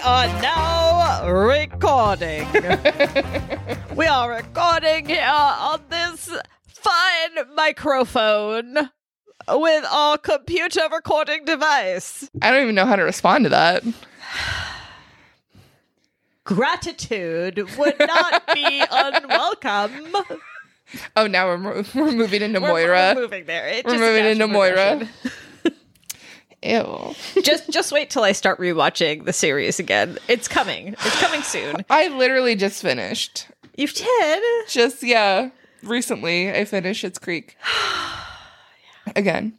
are now recording. We are recording here on this fine microphone with our computer recording device. I don't even know how to respond to that. Gratitude would not be unwelcome. Oh, now we're moving into Moira. We're moving there. We're moving into Moira. Ew. Just wait till I start rewatching the series again. It's coming. It's coming soon. I literally just finished. You did? Recently I finished Schitt's Creek. Again.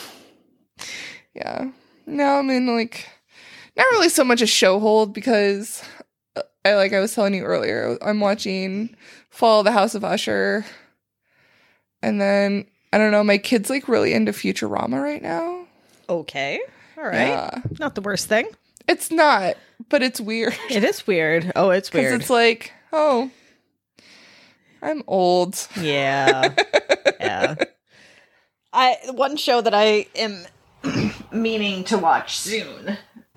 Yeah. No, I mean, like, not really so much a show hold because, I was telling you earlier, I'm watching Fall of the House of Usher. And then, I don't know, my kid's, like, really into Futurama right now. Okay. All right. Yeah. Not the worst thing. It's not, but it's weird. It is weird. Oh, it's weird. Because it's like, oh, I'm old. Yeah. Yeah. One show that I am meaning to watch soon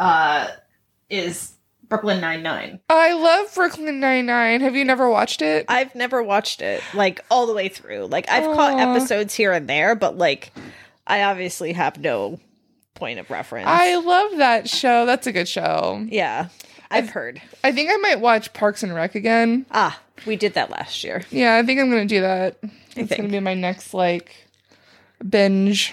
is Brooklyn Nine-Nine. I love Brooklyn Nine-Nine. Have you never watched it? I've never watched it, like, all the way through. Like, I've caught episodes here and there, but, like, I obviously have no point of reference. I love that show. That's a good show. Yeah. I've heard. I think I might watch Parks and Rec again. Ah, we did that last year. Yeah, I think I'm going to do that. It's going to be my next, like, binge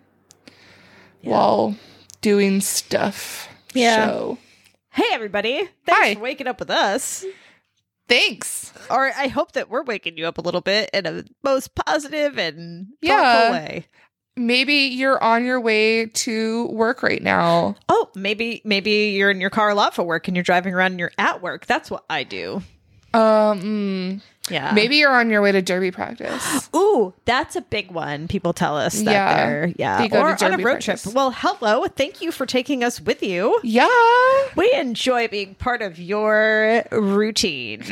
while doing stuff show. Hey, everybody. Thanks for waking up with us. Thanks. Or I hope that we're waking you up a little bit in a most positive and thoughtful way. Maybe you're on your way to work right now. Oh, maybe you're in your car a lot for work and you're driving around and you're at work. That's what I do. Yeah. Maybe you're on your way to derby practice. Ooh, that's a big one. People tell us that they're or on a road trip. Well, hello. Thank you for taking us with you. Yeah. We enjoy being part of your routine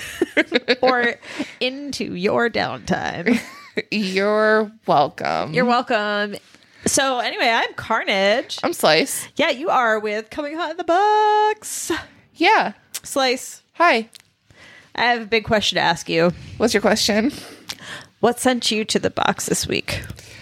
or into your downtime. You're welcome. You're welcome. So anyway, I'm Carnage. I'm Slice. Yeah, you are with Coming Hot in the Box. Yeah. Slice. Hi. I have a big question to ask you. What's your question? What sent you to the box this week?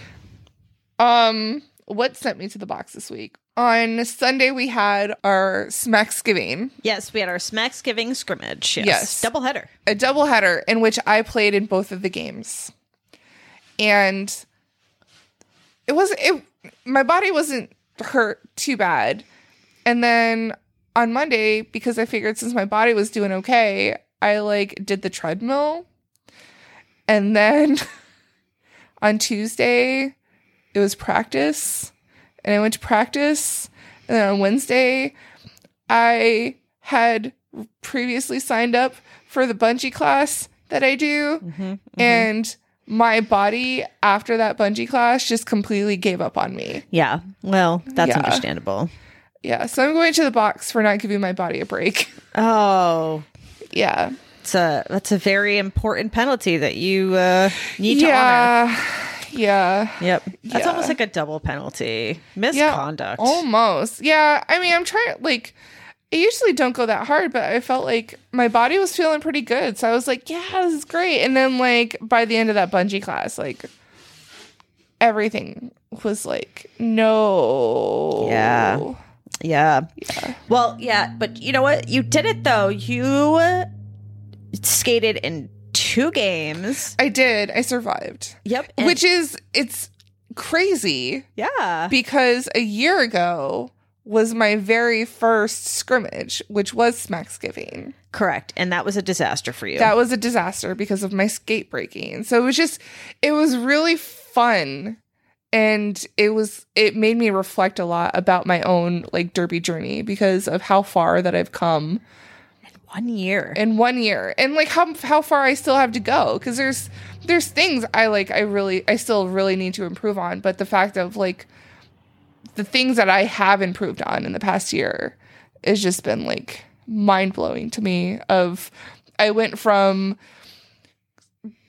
What sent me to the box this week? On Sunday, we had our Smacksgiving. Yes, we had our Smacksgiving scrimmage. Yes. Doubleheader. A doubleheader in which I played in both of the games. And my body wasn't hurt too bad. And then on Monday, because I figured since my body was doing okay, I did the treadmill. And then on Tuesday, it was practice. And I went to practice. And then on Wednesday, I had previously signed up for the bungee class that I do. And my body after that bungee class just completely gave up on me. Yeah. Well, that's understandable. Yeah. So I'm going to the box for not giving my body a break. Oh. Yeah. That's a very important penalty that you need to honor. Yeah. Yep. That's almost like a double penalty. Misconduct. Yeah, almost. Yeah. I mean, I'm trying, I usually don't go that hard, but I felt like my body was feeling pretty good. So I was like, yeah, this is great. And then by the end of that bungee class, everything was no. Yeah. Well, yeah, but you know what? You did it though. You skated in 2 games. I did. I survived. Yep. It's crazy. Yeah. Because a year ago was my very first scrimmage, which was Smacksgiving. Correct. And that was a disaster for you. That was a disaster because of my skate breaking. So it was really fun. And it made me reflect a lot about my own derby journey because of how far that I've come. In 1 year. And how far I still have to go. Because there's things I still really need to improve on. But the fact of the things that I have improved on in the past year has just been mind blowing to me. I went from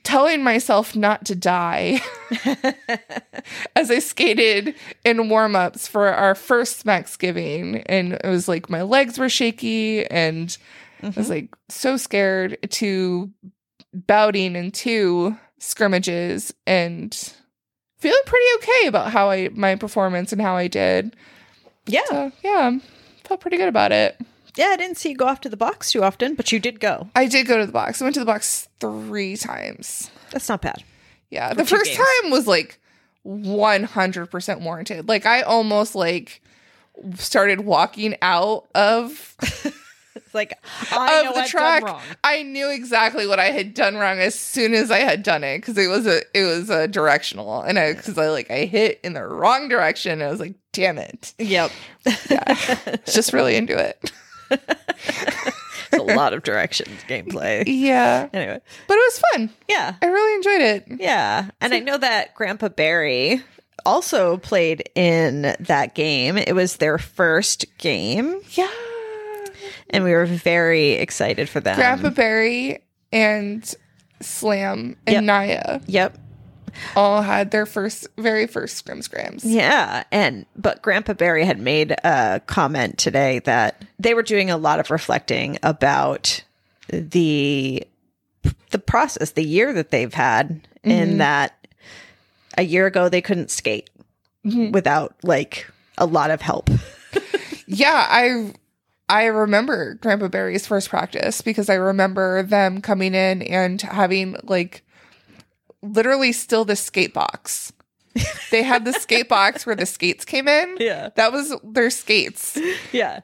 telling myself not to die as I skated in warm-ups for our first Smacksgiving. And it was like my legs were shaky and I was like so scared to bouting in 2 scrimmages and feeling pretty okay about my performance and how I did. Yeah. So, yeah, felt pretty good about it. Yeah, I didn't see you go off to the box too often, but you did go. I did go to the box. I went to the box 3 times. That's not bad. Yeah, the first time was like 100% warranted. Like I almost like started walking out of It's like I know the I've track. done wrong. I knew exactly what I had done wrong as soon as I had done it because it was a directional and I hit in the wrong direction. I was like, damn it. Yep. Yeah, just really into it. It's a lot of directions gameplay. Yeah. Anyway, but it was fun. yeah, I really enjoyed it. yeah, and I know that Grandpa Barry also played in that game. It was their first game. Yeah. And we were very excited for them. Grandpa Barry and Slam and Naya Yep. all had their very first Scrams. Yeah. But Grandpa Barry had made a comment today that they were doing a lot of reflecting about the process, the year that they've had, in that a year ago they couldn't skate without like a lot of help. Yeah, I remember Grandpa Barry's first practice because I remember them coming in and having like literally still the skate box. They had the skate box where the skates came in. Yeah. That was their skates. Yeah.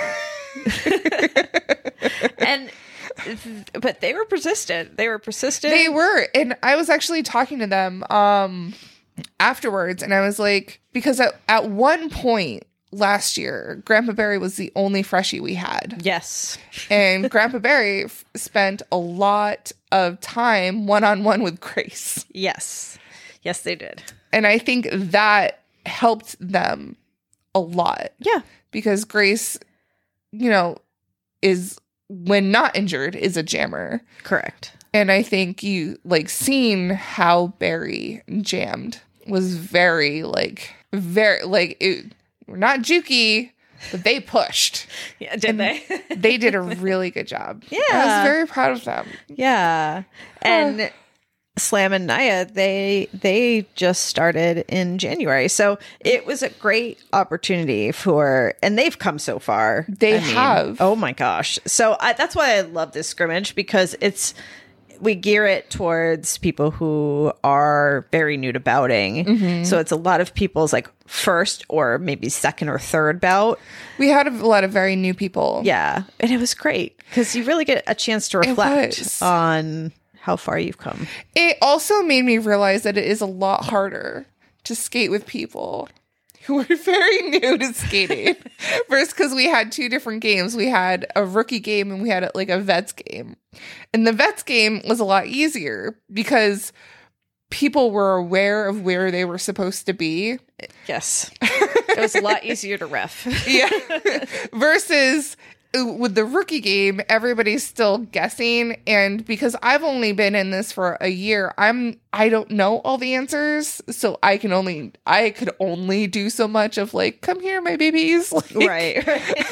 But they were persistent. They were. And I was actually talking to them afterwards and I was like, because at one point last year, Grandpa Barry was the only freshie we had. Yes. And Grandpa Barry spent a lot of time one-on-one with Grace. Yes. Yes, they did. And I think that helped them a lot. Yeah. Because Grace, is, when not injured, is a jammer. Correct. And I think you, seeing how Barry jammed was very, we're not jukey, but they pushed. Yeah, did they? They did a really good job. Yeah. I was very proud of them. Yeah. And Slam and Naya, they just started in January. So it was a great opportunity and they've come so far. They have. Oh my gosh. So that's why I love this scrimmage, because we gear it towards people who are very new to bouting. Mm-hmm. So it's a lot of people's first or maybe second or third bout. We had a lot of very new people. Yeah. And it was great because you really get a chance to reflect on how far you've come. It also made me realize that it is a lot harder to skate with people who are very new to skating. First, because we had 2 different games. We had a rookie game and we had a vets game. And the vets game was a lot easier because people were aware of where they were supposed to be. Yes. It was a lot easier to ref. Yeah. Versus with the rookie game, everybody's still guessing. And because I've only been in this for a year, I don't know all the answers. So I could only do so much of come here, my babies. Right.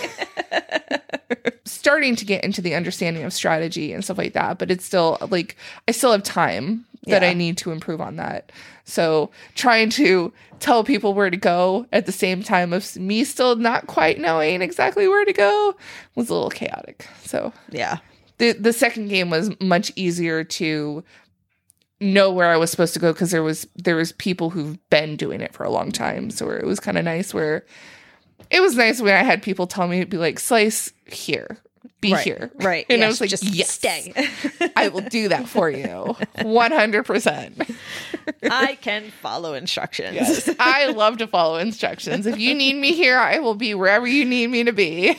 Starting to get into the understanding of strategy and stuff like that. But it's still I still have time that I need to improve on that. So trying to tell people where to go at the same time of me still not quite knowing exactly where to go was a little chaotic. So yeah, the second game was much easier to know where I was supposed to go because there was people who've been doing it for a long time. So it was kind of nice where it was nice when I had people tell me to be slice here. Be here. Right. And yes, I was like, just yes, stay. I will do that for you. 100%. I can follow instructions. Yes, I love to follow instructions. If you need me here, I will be wherever you need me to be.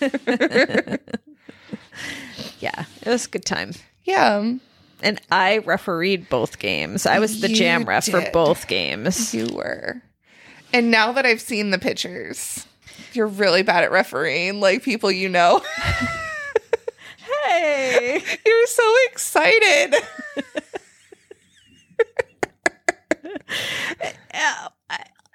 Yeah, it was a good time. Yeah. And I refereed both games. I was the jam ref for both games. You were. And now that I've seen the pictures, you're really bad at refereeing, people you know. Hey, you're so excited.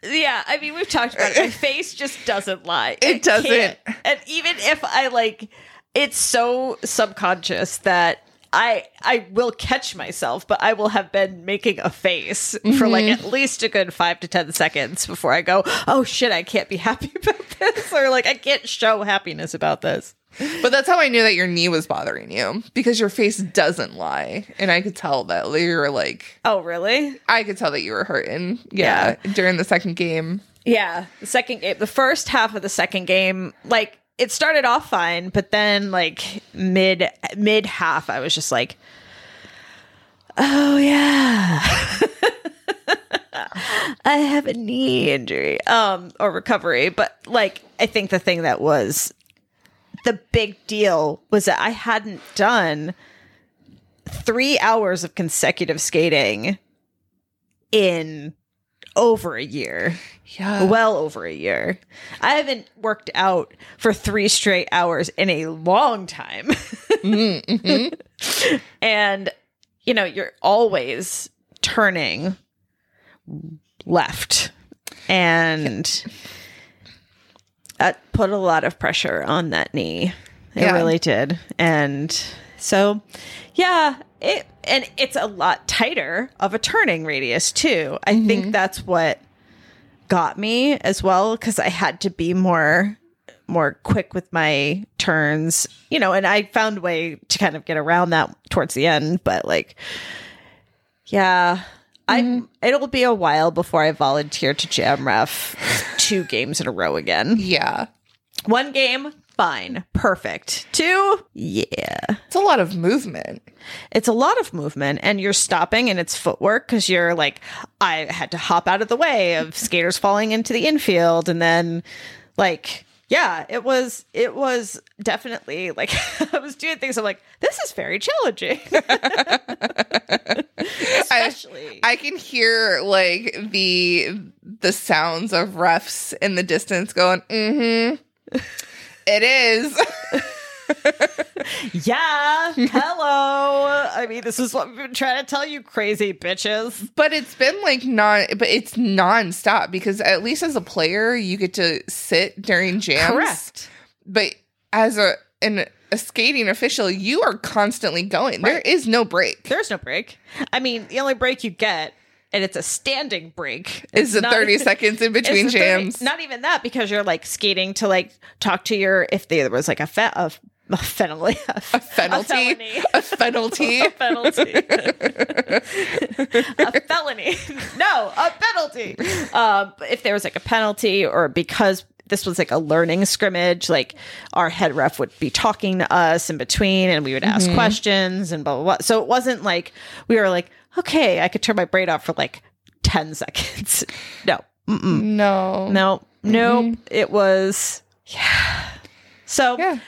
Yeah, I mean, we've talked about it. My face just doesn't lie. It doesn't. Can't. And even if I like, it's so subconscious that I will catch myself, but I will have been making a face for like at least a good 5 to 10 seconds before I go, oh shit, I can't be happy about this, or like I can't show happiness about this. But that's how I knew that your knee was bothering you, because your face doesn't lie. And I could tell that you were like, oh, really? I could tell that you were hurting. Yeah. During the second game. Yeah. The second game, the first half of the second game, like it started off fine, but then like mid half, I was just like, oh yeah, I have a knee injury, or recovery. But like, I think the thing that was the big deal was that I hadn't done 3 hours of consecutive skating in over a year. Yeah. Well over a year. I haven't worked out for 3 straight hours in a long time. Mm-hmm. And, you know, you're always turning left. And that put a lot of pressure on that knee. It really did. And so, yeah, it's a lot tighter of a turning radius too. I think that's what got me as well, because I had to be more quick with my turns, you know, and I found a way to kind of get around that towards the end. But like, yeah, it'll be a while before I volunteer to jam ref 2 games in a row again. Yeah. 1 game, fine, perfect. 2, yeah. It's a lot of movement. It's a lot of movement, and you're stopping, and it's footwork because you're like, I had to hop out of the way of skaters falling into the infield, and then like, yeah, it was definitely like I was doing things. I'm like, this is very challenging. Especially, I can hear like the sounds of refs in the distance going, it is. Yeah, hello. I mean, this is what we've been trying to tell you, crazy bitches. But it's been like it's nonstop, because at least as a player, you get to sit during jams. Correct. But as a skating official, you are constantly going. Right. There is no break. There's no break. I mean, the only break you get, and it's a standing break, is the 30 seconds in between jams. Not even that, because you're like skating to like talk to your, if there was like a penalty. A penalty. A felony. No, a penalty. If there was like a penalty, or because this was like a learning scrimmage, like our head ref would be talking to us in between, and we would ask questions and blah, blah, blah. So it wasn't like we were like, okay, I could turn my brain off for like 10 seconds. No. No. It was, yeah. So yeah.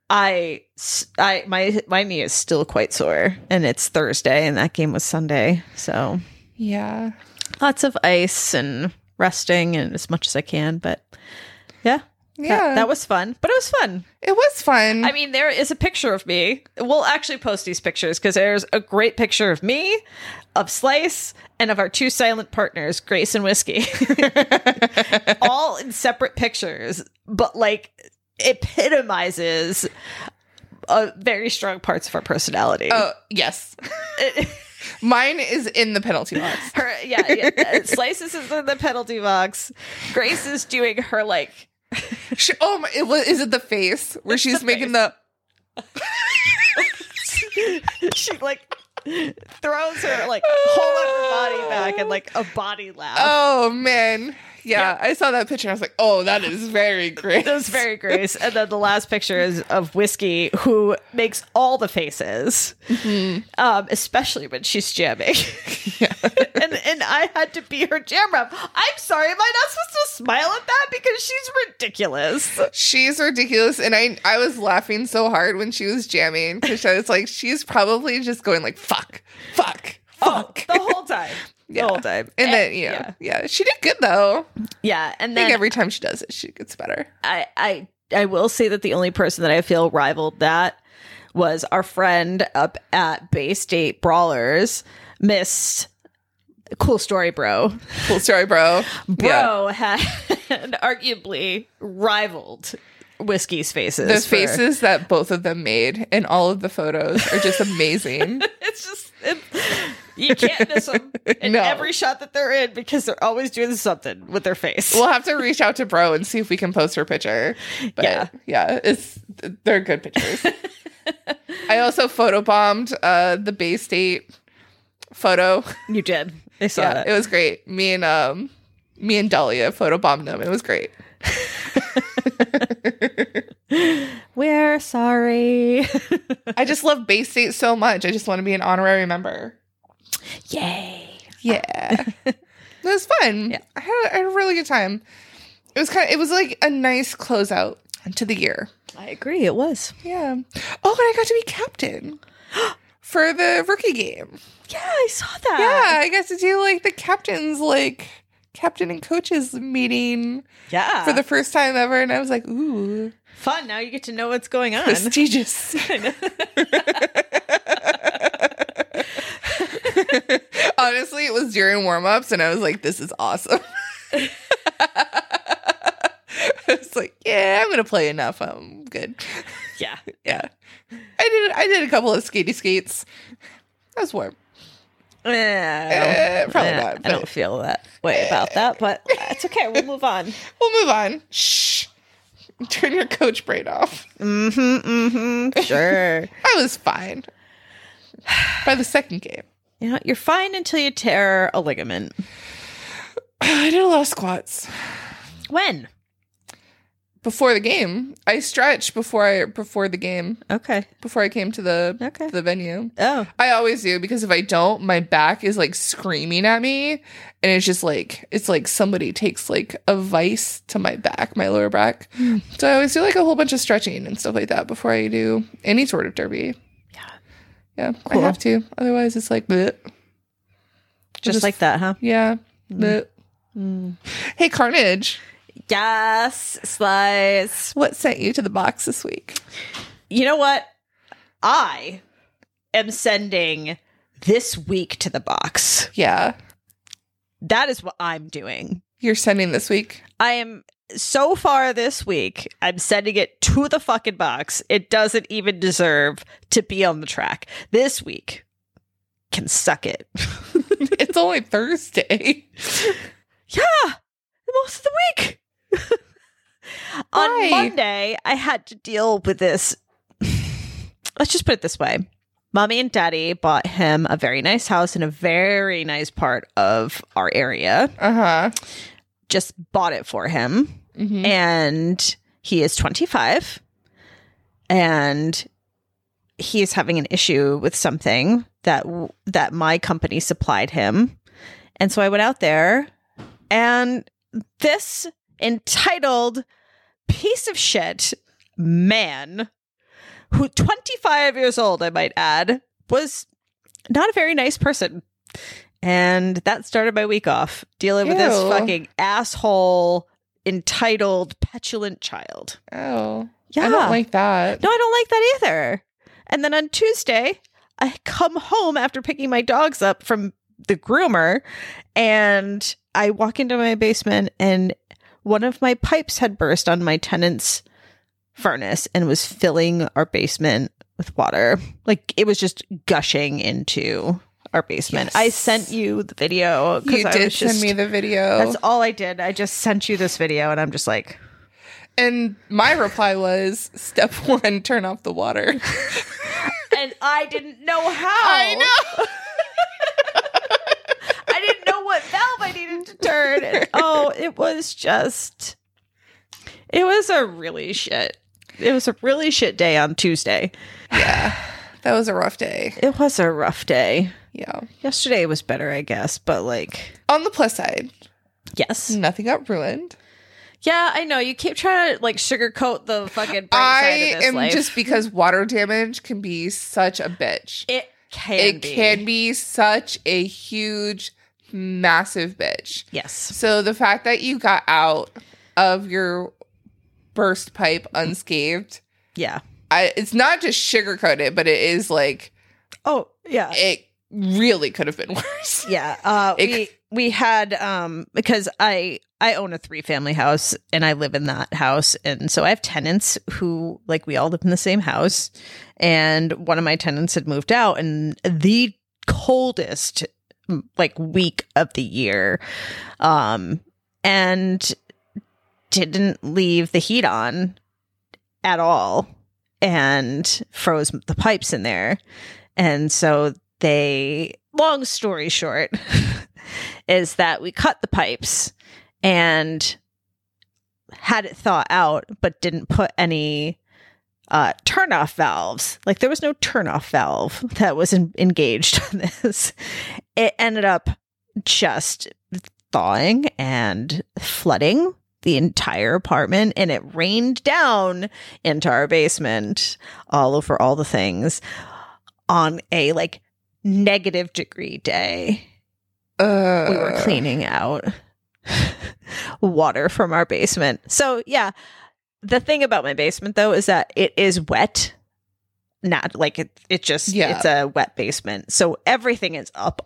My knee is still quite sore, and it's Thursday, and that game was Sunday. So yeah, lots of ice and resting and as much as I can. But yeah, that was fun. But it was fun. It was fun. I mean, there is a picture of me. We'll actually post these pictures, because there's a great picture of me, of Slice, and of our 2 silent partners, Grace and Whiskey, all in separate pictures, but like epitomizes very strong parts of our personality. Oh, yes. Mine is in the penalty box. Slice is in the penalty box. Grace is doing her like. Is it the face where she's making the? She like throws her like whole upper body back and like a body laugh. Oh man. Yeah, I saw that picture. I was like, "Oh, that is very Grace." That was very Grace. And then the last picture is of Whiskey, who makes all the faces, especially when she's jamming. Yeah. and I had to be her jam rep. I'm sorry, am I not supposed to smile at that, because she's ridiculous? She's ridiculous, and I was laughing so hard when she was jamming, because I was like, she's probably just going like, "Fuck." The whole time. The whole time. And then, yeah. She did good, though. Yeah. And I then think every time she does it, she gets better. I will say that the only person that I feel rivaled that was our friend up at Bay State Brawlers, missed Cool story, bro. Cool story, bro. Bro had arguably rivaled Whiskey's faces. The faces that both of them made in all of the photos are just amazing. It's just, you can't miss them in every shot that they're in because they're always doing something with their face. We'll have to reach out to Bro and see if we can post her picture. But yeah, they're good pictures. I also photobombed the Bay State photo. You did. I saw that. It was great. Me and Dahlia photobombed them. It was great. We're sorry. I just love Bay State so much. I just want to be an honorary member. Yay. Yeah. It was fun. Yeah. I had a really good time. It was like a nice closeout to the year. I agree. It was. Yeah. Oh, and I got to be captain for the rookie game. Yeah, I saw that. Yeah, I got to do like the captain's captain and coaches meeting. Yeah. For the first time ever. And I was like, ooh. Fun. Now you get to know what's going on. Prestigious. Honestly, it was during warm-ups and I was like, this is awesome. I was like, yeah, I'm gonna play enough. I'm good. Yeah. Yeah. I did a couple of skatey skates. That was warm. Probably not. I don't feel that way about that, but it's okay. We'll move on. We'll move on. Shh. Turn your coach brain off. Sure. I was fine. By the second game. You know, you're fine until you tear a ligament. I did a lot of squats. When? Before the game. I stretched before the game. Okay. Before I came to the venue. Oh. I always do, because if I don't, my back is like screaming at me, and it's just like, it's like somebody takes like a vice to my back, my lower back. So I always do like a whole bunch of stretching and stuff like that before I do any sort of derby. Yeah, cool. I have to. Otherwise, it's like, bleh. Just like that, huh? Yeah. Hey, Carnage. Yes, Slice. What sent you to the box this week? You know what? I am sending this week to the box. Yeah. That is what I'm doing. You're sending this week? I am. So far this week, I'm sending it to the fucking box. It doesn't even deserve to be on the track. This week can suck it. It's only Thursday. Yeah, most of the week. On Monday, I had to deal with this. Let's just put it this way. Mommy and Daddy bought him a very nice house in a very nice part of our area. Uh-huh. Just bought it for him. Mm-hmm. And he is 25. And he is having an issue with something that my company supplied him. And so I went out there, and this entitled piece of shit man, who 25 years old, I might add, was not a very nice person. And that started my week off, dealing with this fucking asshole, entitled, petulant child. Oh. Yeah. I don't like that. No, I don't like that either. And then on Tuesday, I come home after picking my dogs up from the groomer, and I walk into my basement, and one of my pipes had burst on my tenant's furnace and was filling our basement with water. Like, it was just gushing into our basement. Yes. I sent you the video. You did send me the video. That's all I did. I just sent you this video, and I'm just like... And my reply was, step 1, turn off the water. And I didn't know how. I know. I didn't know what valve I needed to turn. And, it was a really shit day on Tuesday. Yeah. That was a rough day. It was a rough day. Yeah. Yesterday was better, I guess, but like... On the plus side. Yes. Nothing got ruined. Yeah, I know. You keep trying to like sugarcoat the fucking bright side of this life. Just because water damage can be such a bitch. It can be such a huge, massive bitch. Yes. So the fact that you got out of your burst pipe unscathed. Yeah. It's not just sugarcoated, but it is like... Oh, yeah. It really could have been worse. Yeah. We had because I own a 3-family house and I live in that house, and so I have tenants who, like, we all live in the same house, and one of my tenants had moved out, and the coldest like week of the year, and didn't leave the heat on at all and froze the pipes in there. And so long story short, is that we cut the pipes and had it thaw out, but didn't put any turn-off valves. Like, there was no turn-off valve that was engaged on this. It ended up just thawing and flooding the entire apartment, and it rained down into our basement all over all the things on a like -degree day. We were cleaning out water from our basement. So yeah, the thing about my basement though is that it is wet. Not like it's a wet basement. So everything is up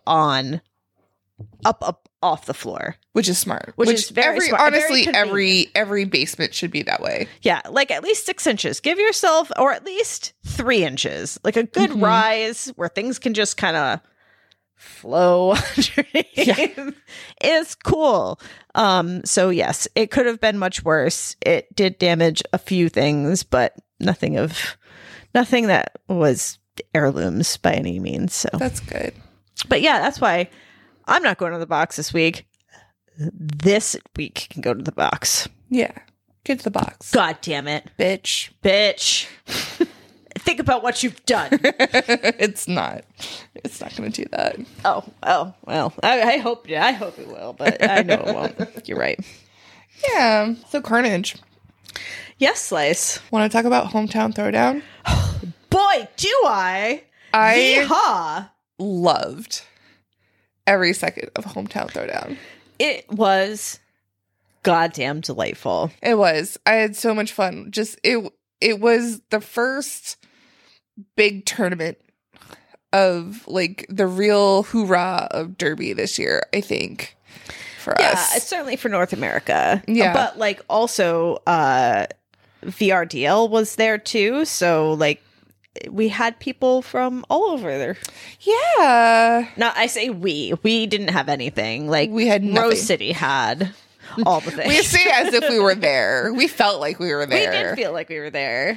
off the floor, which is smart. Which is very smart. Honestly, every basement should be that way. Yeah, like at least 6 inches. Give yourself, or at least 3 inches, like a good rise where things can just kind of flow underneath is cool. So yes, it could have been much worse. It did damage a few things, but nothing that was heirlooms by any means. So that's good. But yeah, that's why I'm not going to the box this week. This week can go to the box. Yeah. Get to the box. God damn it. Bitch. Think about what you've done. It's not going to do that. Oh, well. I hope it will, but I know it won't. You're right. Yeah. So Carnage. Yes, Slice. Want to talk about Hometown Throwdown? Boy, do I. Yeehaw. Loved every second of Hometown Throwdown. It was goddamn delightful. It was. I had so much fun. Just it was the first big tournament of like the real hoorah of Derby this year, I think, for us. Yeah, certainly for North America. Yeah. But like also VRDL was there too, so like we had people from all over there. Yeah. Now, I say we didn't have anything. Like, we had nothing. Rose City had all the things. We say as if we were there. We felt like we were there. We did feel like we were there.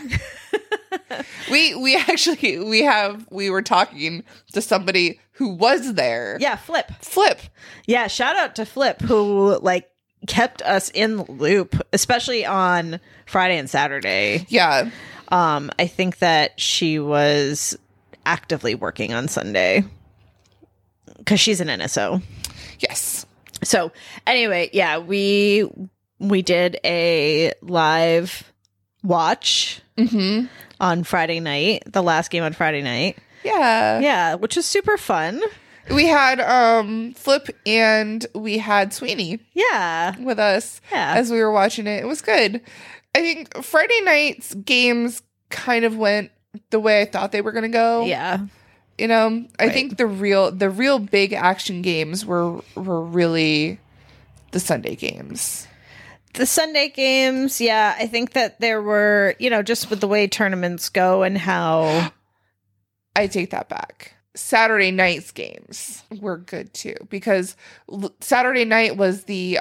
we were talking to somebody who was there. Yeah, Flip. Yeah, shout out to Flip, who like kept us in the loop, especially on Friday and Saturday. Yeah. I think that she was actively working on Sunday because she's an NSO. Yes. So anyway, yeah, we did a live watch on Friday night, the last game on Friday night. Yeah. Yeah, which was super fun. We had Flip and we had Sweeney. Yeah. With us as we were watching it. It was good. I think Friday night's games kind of went the way I thought they were going to go. Yeah. You know, I think the real big action games were really the Sunday games. The Sunday games, yeah. I think that there were, just with the way tournaments go and how... I take that back. Saturday night's games were good too, because Saturday night was the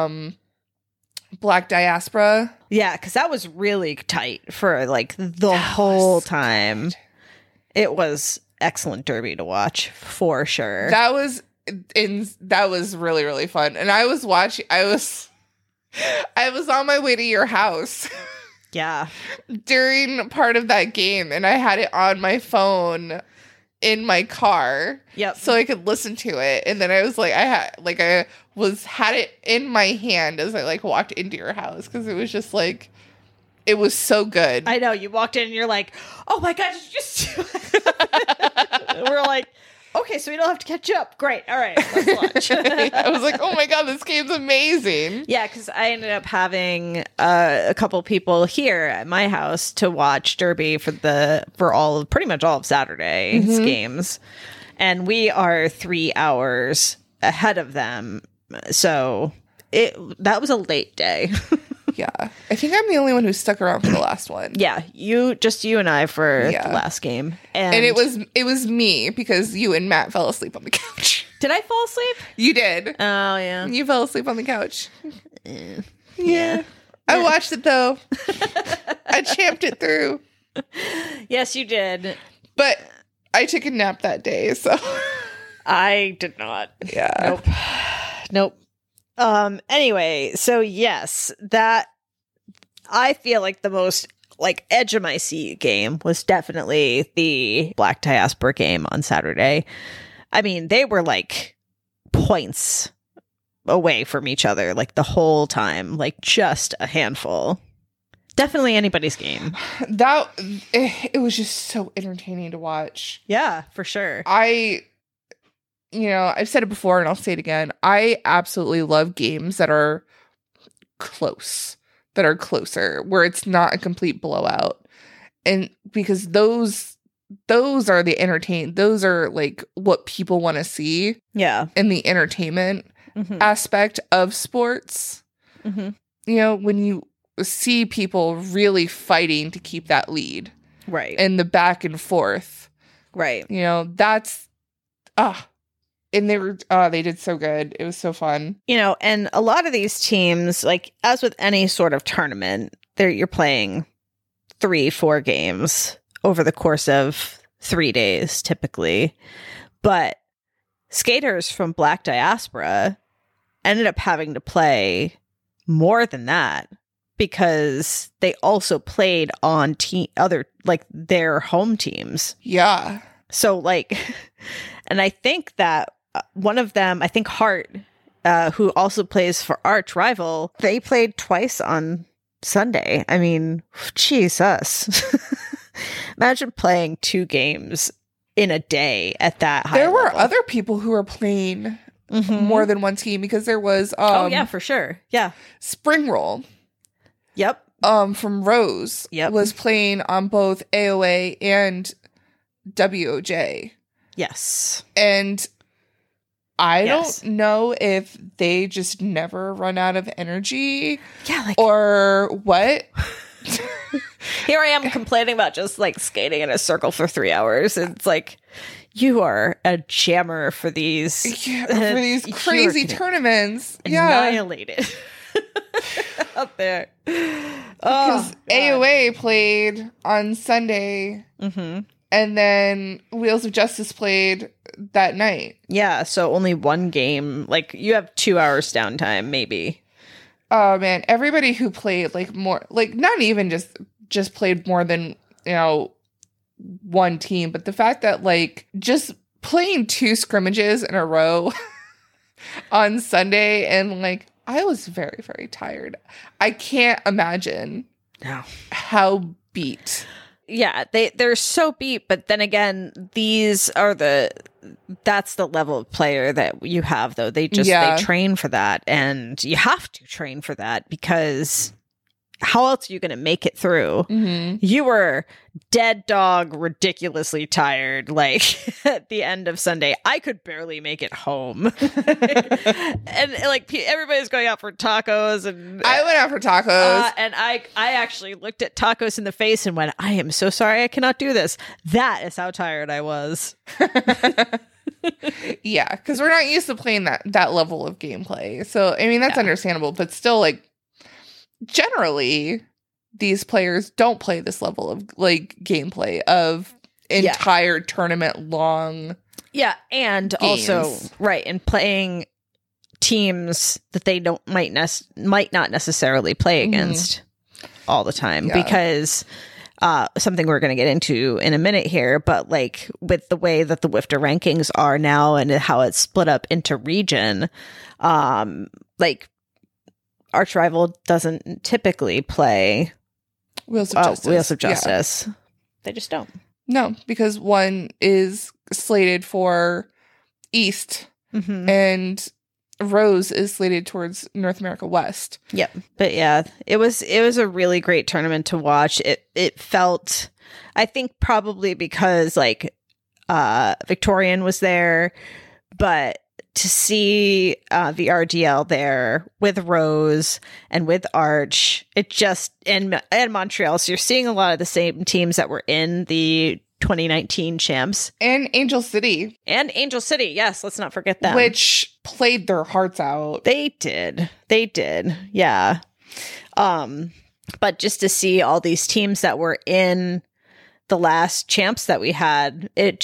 Black Diaspora. Yeah, because that was really tight for like the whole time. It was excellent Derby to watch for sure. That was really, really fun. And I was watching. I was on my way to your house. Yeah. During part of that game, and I had it on my phone in my car. Yep. So I could listen to it. And then I was like, had it in my hand as I like walked into your house, because it was just like, it was so good. I know, you walked in and you're like, oh my god, did you just do it? We're like, okay, so we don't have to catch up. Great. All right, let's watch. I was like, oh my god, this game's amazing. Yeah, because I ended up having a couple people here at my house to watch Derby for pretty much all of Saturday's games. and we are 3 hours ahead of them. So that was a late day. Yeah. I think I'm the only one who stuck around for the last one. Yeah, you and I for the last game. And it was me because you and Matt fell asleep on the couch. Did I fall asleep? You did. Oh, yeah. You fell asleep on the couch. Yeah. I watched it though. I champed it through. Yes, you did. But I took a nap that day, so I did not. Yeah. Nope. Anyway, so yes, that I feel like the most like edge of my seat game was definitely the Black Diaspora game on Saturday. I mean, they were like points away from each other like the whole time, like just a handful. Definitely anybody's game. It was just so entertaining to watch. Yeah, for sure. I've said it before and I'll say it again. I absolutely love games that are close, that are closer, where it's not a complete blowout. And because those are the those are like what people want to see. Yeah. In the entertainment aspect of sports. Mm-hmm. When you see people really fighting to keep that lead. Right. And the back and forth. Right. That's and they did so good. It was so fun. And a lot of these teams, like as with any sort of tournament, you're playing 3-4 games over the course of 3 days, typically. But skaters from Black Diaspora ended up having to play more than that because they also played on their home teams. Yeah. So and I think that one of them, I think Hart, who also plays for Arch Rival, they played twice on Sunday. I mean, Jesus. Imagine playing 2 games in a day at that high There were level. other people who were playing more than one team because there was oh yeah, for sure. Yeah. Spring Roll. Yep. From Rose was playing on both AOA and WOJ. Yes. And I don't know if they just never run out of energy. Yeah, or what. Here I am complaining about just skating in a circle for 3 hours. It's like, you are a jammer for these crazy tournaments. Annihilated out there. Because AOA played on Sunday. Mm-hmm. And then Wheels of Justice played that night. Yeah, so only one game. You have 2 hours downtime, maybe. Oh, man. Everybody who played, more... not even just played more than, one team. But the fact that, just playing 2 scrimmages in a row on Sunday and, I was very, very tired. I can't imagine how beat... Yeah, they're so beat, but then again, that's the level of player that you have, though. They train for that, and you have to train for that because how else are you going to make it through? Mm-hmm. You were dead dog, ridiculously tired, at the end of Sunday. I could barely make it home. And everybody's going out for tacos, and I went out for tacos. And I actually looked at tacos in the face and went, I am so sorry I cannot do this. That is how tired I was. Yeah, because we're not used to playing that level of gameplay. So, I mean, that's understandable, but still, generally these players don't play this level of gameplay of entire tournament long and games. Also and playing teams that they might not necessarily play against all the time because something we're going to get into in a minute here, but with the way that the WIFTA rankings are now and how it's split up into region, Arch Rival doesn't typically play Wheels of Justice. Yeah. They just don't. No, because one is slated for East and Rose is slated towards North America West. Yep. But yeah, it was a really great tournament to watch. It felt, I think probably because Victorian was there, but to see the RDL there with Rose and with Arch, it just and Montreal. So you're seeing a lot of the same teams that were in the 2019 champs And Angel City. Yes, let's not forget them. Which played their hearts out. They did. Yeah. But just to see all these teams that were in the last champs that we had, it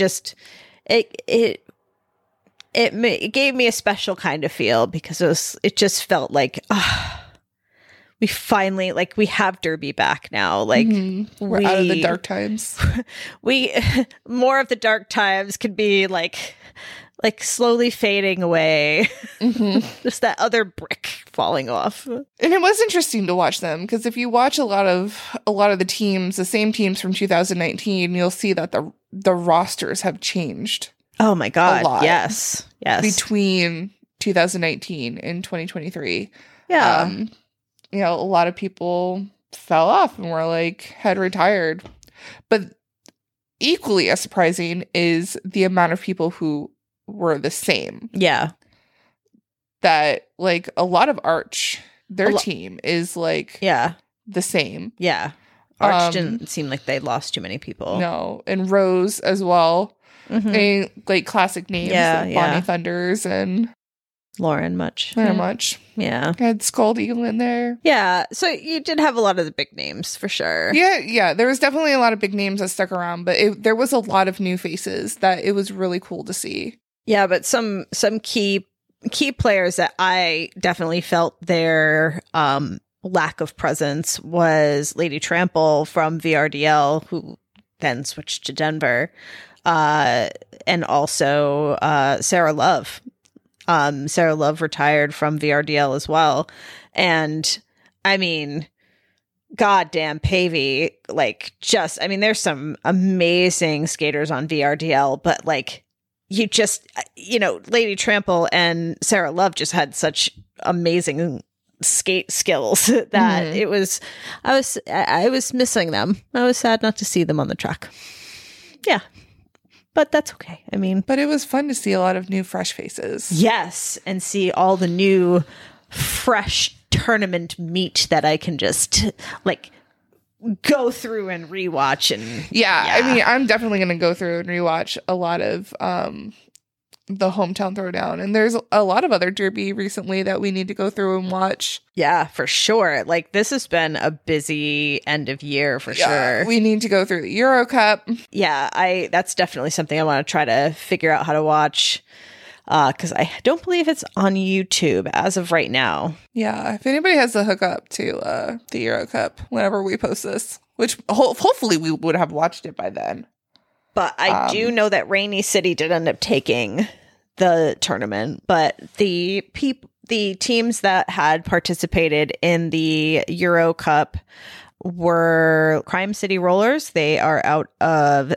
gave me a special kind of feel, because it just felt like, we finally, like, we have Derby back now. Like, we're out of the dark times. More of the dark times could be like slowly fading away. Just that other brick falling off. And it was interesting to watch them, because if you watch a lot of the teams, the same teams from 2019, you'll see that the rosters have changed. Oh my God. A lot. Yes. Between 2019 and 2023. Yeah. A lot of people fell off and had retired. But equally as surprising is the amount of people who were the same. Yeah. That a lot of Arch, their team is the same. Yeah. Arch didn't seem like they lost too many people. No. And Rose as well. And classic names like Bonnie Thunders and Lauren Much. Yeah. Had Scald Eagle in there. Yeah. So you did have a lot of the big names for sure. Yeah. There was definitely a lot of big names that stuck around, but there was a lot of new faces that it was really cool to see. Yeah, but some key players that I definitely felt their lack of presence was Lady Trample from VRDL, who then switched to Denver, and also Sarah Love. Sarah Love retired from VRDL as well. And I mean, goddamn Pavey, there's some amazing skaters on VRDL, but Lady Trample and Sarah Love just had such amazing skate skills that I was missing them. I was sad not to see them on the track. Yeah. But that's okay. I mean, but it was fun to see a lot of new fresh faces. Yes, and see all the new fresh tournament meat that I can just go through and rewatch. And I mean, I'm definitely going to go through and rewatch a lot of the Hometown Throwdown, and there's a lot of other Derby recently that we need to go through and watch. Yeah, for sure. This has been a busy end of year for sure. We need to go through the Euro Cup. Yeah, that's definitely something I want to try to figure out how to watch, because I don't believe it's on YouTube as of right now. Yeah, if anybody has the hookup to the Euro Cup whenever we post this, which hopefully we would have watched it by then. But I do know that Rainy City did end up taking the tournament, but the teams that had participated in the Euro Cup were Crime City Rollers. They are out of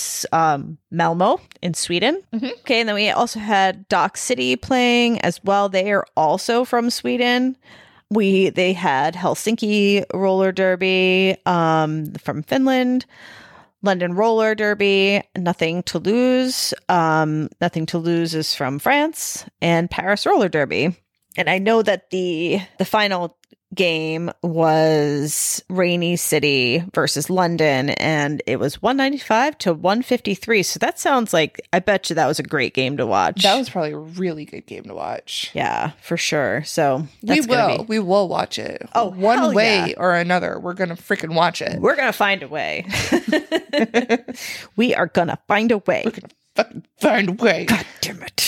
Malmo in Sweden. Okay, and then we also had Dock City playing as well. They are also from Sweden. They had Helsinki Roller Derby from Finland. London Roller Derby, Nothing to Lose. Nothing to Lose is from France, and Paris Roller Derby. And I know that the final game was Rainy City versus London, and it was 195 to 153. So that sounds like, I bet you that was a great game to watch. That was probably a really good game to watch. Yeah, for sure. So we will watch it. Oh, one way or another, we're gonna freaking watch it. We're gonna find a way. We are gonna find a way. We're gonna find a way. God damn it.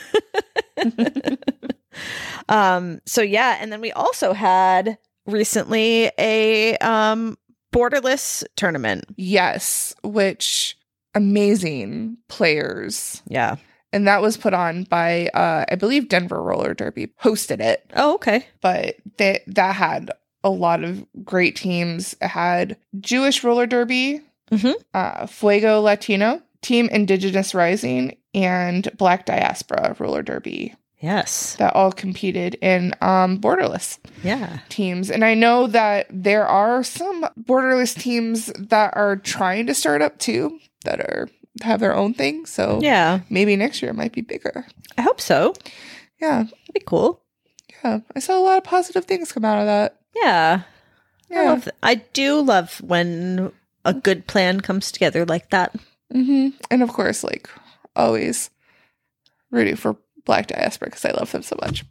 So yeah, and then we also had recently a borderless tournament. Yes, which amazing players. Yeah. And that was put on by I believe Denver Roller Derby hosted it. Oh, okay. But that had a lot of great teams. It had Jewish Roller Derby, Fuego Latino, Team Indigenous Rising, and Black Diaspora Roller Derby. Yes. That all competed in borderless teams. And I know that there are some borderless teams that are trying to start up too, that are have their own thing. So Yeah. maybe next year it might be bigger. I hope so. Yeah. That'd be cool. Yeah. I saw a lot of positive things come out of that. Yeah. Yeah. I do love when a good plan comes together like that. Mm-hmm. And of course, like always rooting for Black Diaspora because I love them so much.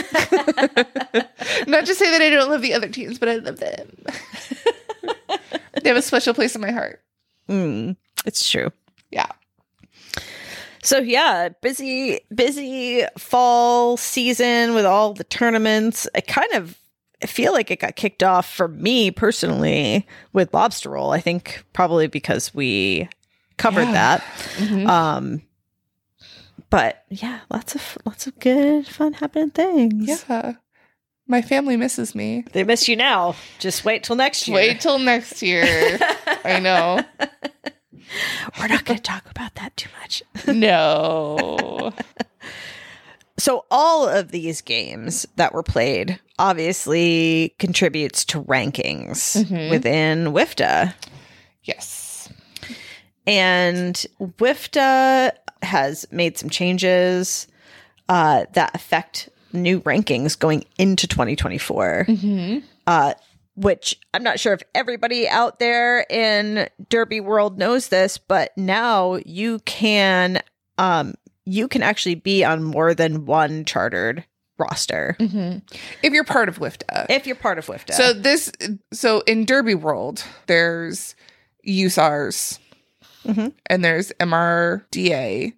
Not to say that I don't love the other teams, but I love them. They have a special place in my heart. It's true. Yeah. So yeah, busy fall season with all the tournaments. I feel like it got kicked off for me personally with Lobster Roll. I think probably because we covered that. Mm-hmm. But yeah, lots of good fun happening things. Yeah. My family misses me. They miss you now. Just wait till next year. Wait till next year. I know. We're not going to talk about that too much. No. So all of these games that were played obviously contributes to rankings within WIFTA. Yes. And WIFTA has made some changes that affect new rankings going into 2024. Which I'm not sure if everybody out there in Derby world knows this, but now you can actually be on more than one chartered roster. If you're part of WIFTA. If you're part of WIFTA. So in Derby world, there's USARS and there's MRDA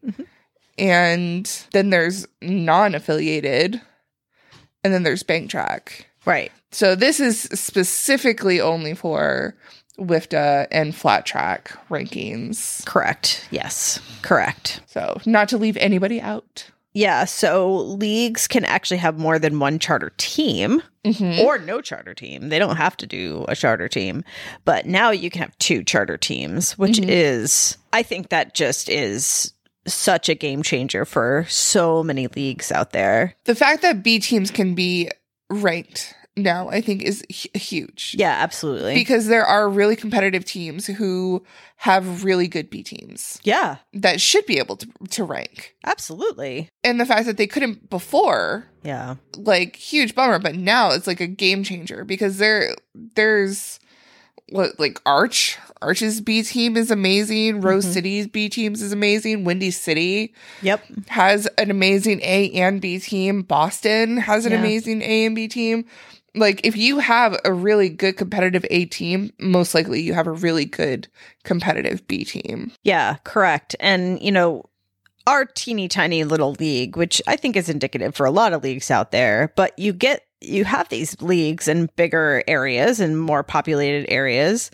and then there's non-affiliated and then there's Bank Track. Right. So this is specifically only for WIFTA and Flat Track rankings. Correct. Yes. Correct. So not to leave anybody out. Yeah. So leagues can actually have more than one charter team or no charter team. They don't have to do a charter team. But now you can have two charter teams, which is, I think that just is such a game changer for so many leagues out there. The fact that B teams can be ranked now, I think, is huge. Yeah, absolutely. Because there are really competitive teams who have really good B teams. Yeah. That should be able to rank. Absolutely. And the fact that they couldn't before, yeah, like, huge bummer. But now it's like a game changer because there's like Arch's B team is amazing. Rose City's B teams is amazing. Windy City has an amazing A and B team. Boston has an amazing A and B team. Like, if you have a really good competitive A team, most likely you have a really good competitive B team. Yeah, correct. And, you know, our teeny tiny little league, which I think is indicative for a lot of leagues out there, but you have these leagues in bigger areas and more populated areas.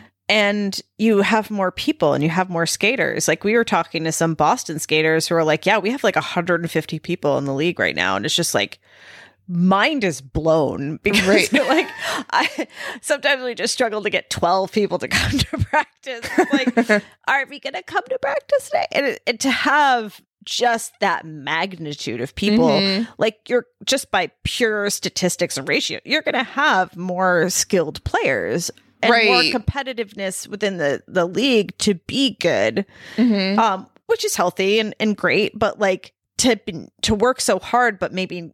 And you have more people and you have more skaters. Like, we were talking to some Boston skaters who are like, yeah, we have like 150 people in the league right now. And it's just like, mind is blown because like sometimes we just struggle to get 12 people to come to practice. It's like, are we going to come to practice today? And to have just that magnitude of people, like, you're just by pure statistics and ratio, you're going to have more skilled players and more competitiveness within the league to be good, which is healthy and great. But like to work so hard, but maybe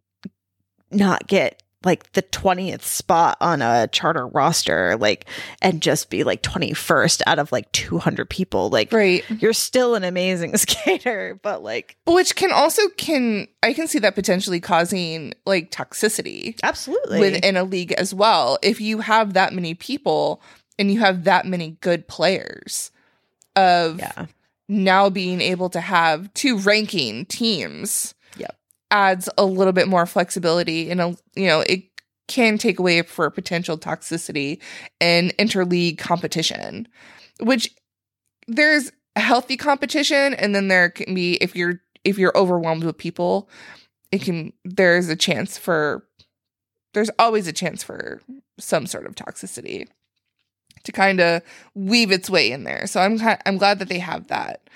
not get like the 20th spot on a charter roster, like, and just be like 21st out of like 200 people. Like, you're still an amazing skater, but like, which I can see that potentially causing like toxicity. Absolutely. Within a league as well. If you have that many people and you have that many good players of now being able to have two ranking teams. Adds a little bit more flexibility and it can take away for potential toxicity in interleague competition, which there's healthy competition. And then there can be, if you're overwhelmed with people, there's always a chance for some sort of toxicity to kind of weave its way in there. So I'm glad that they have that.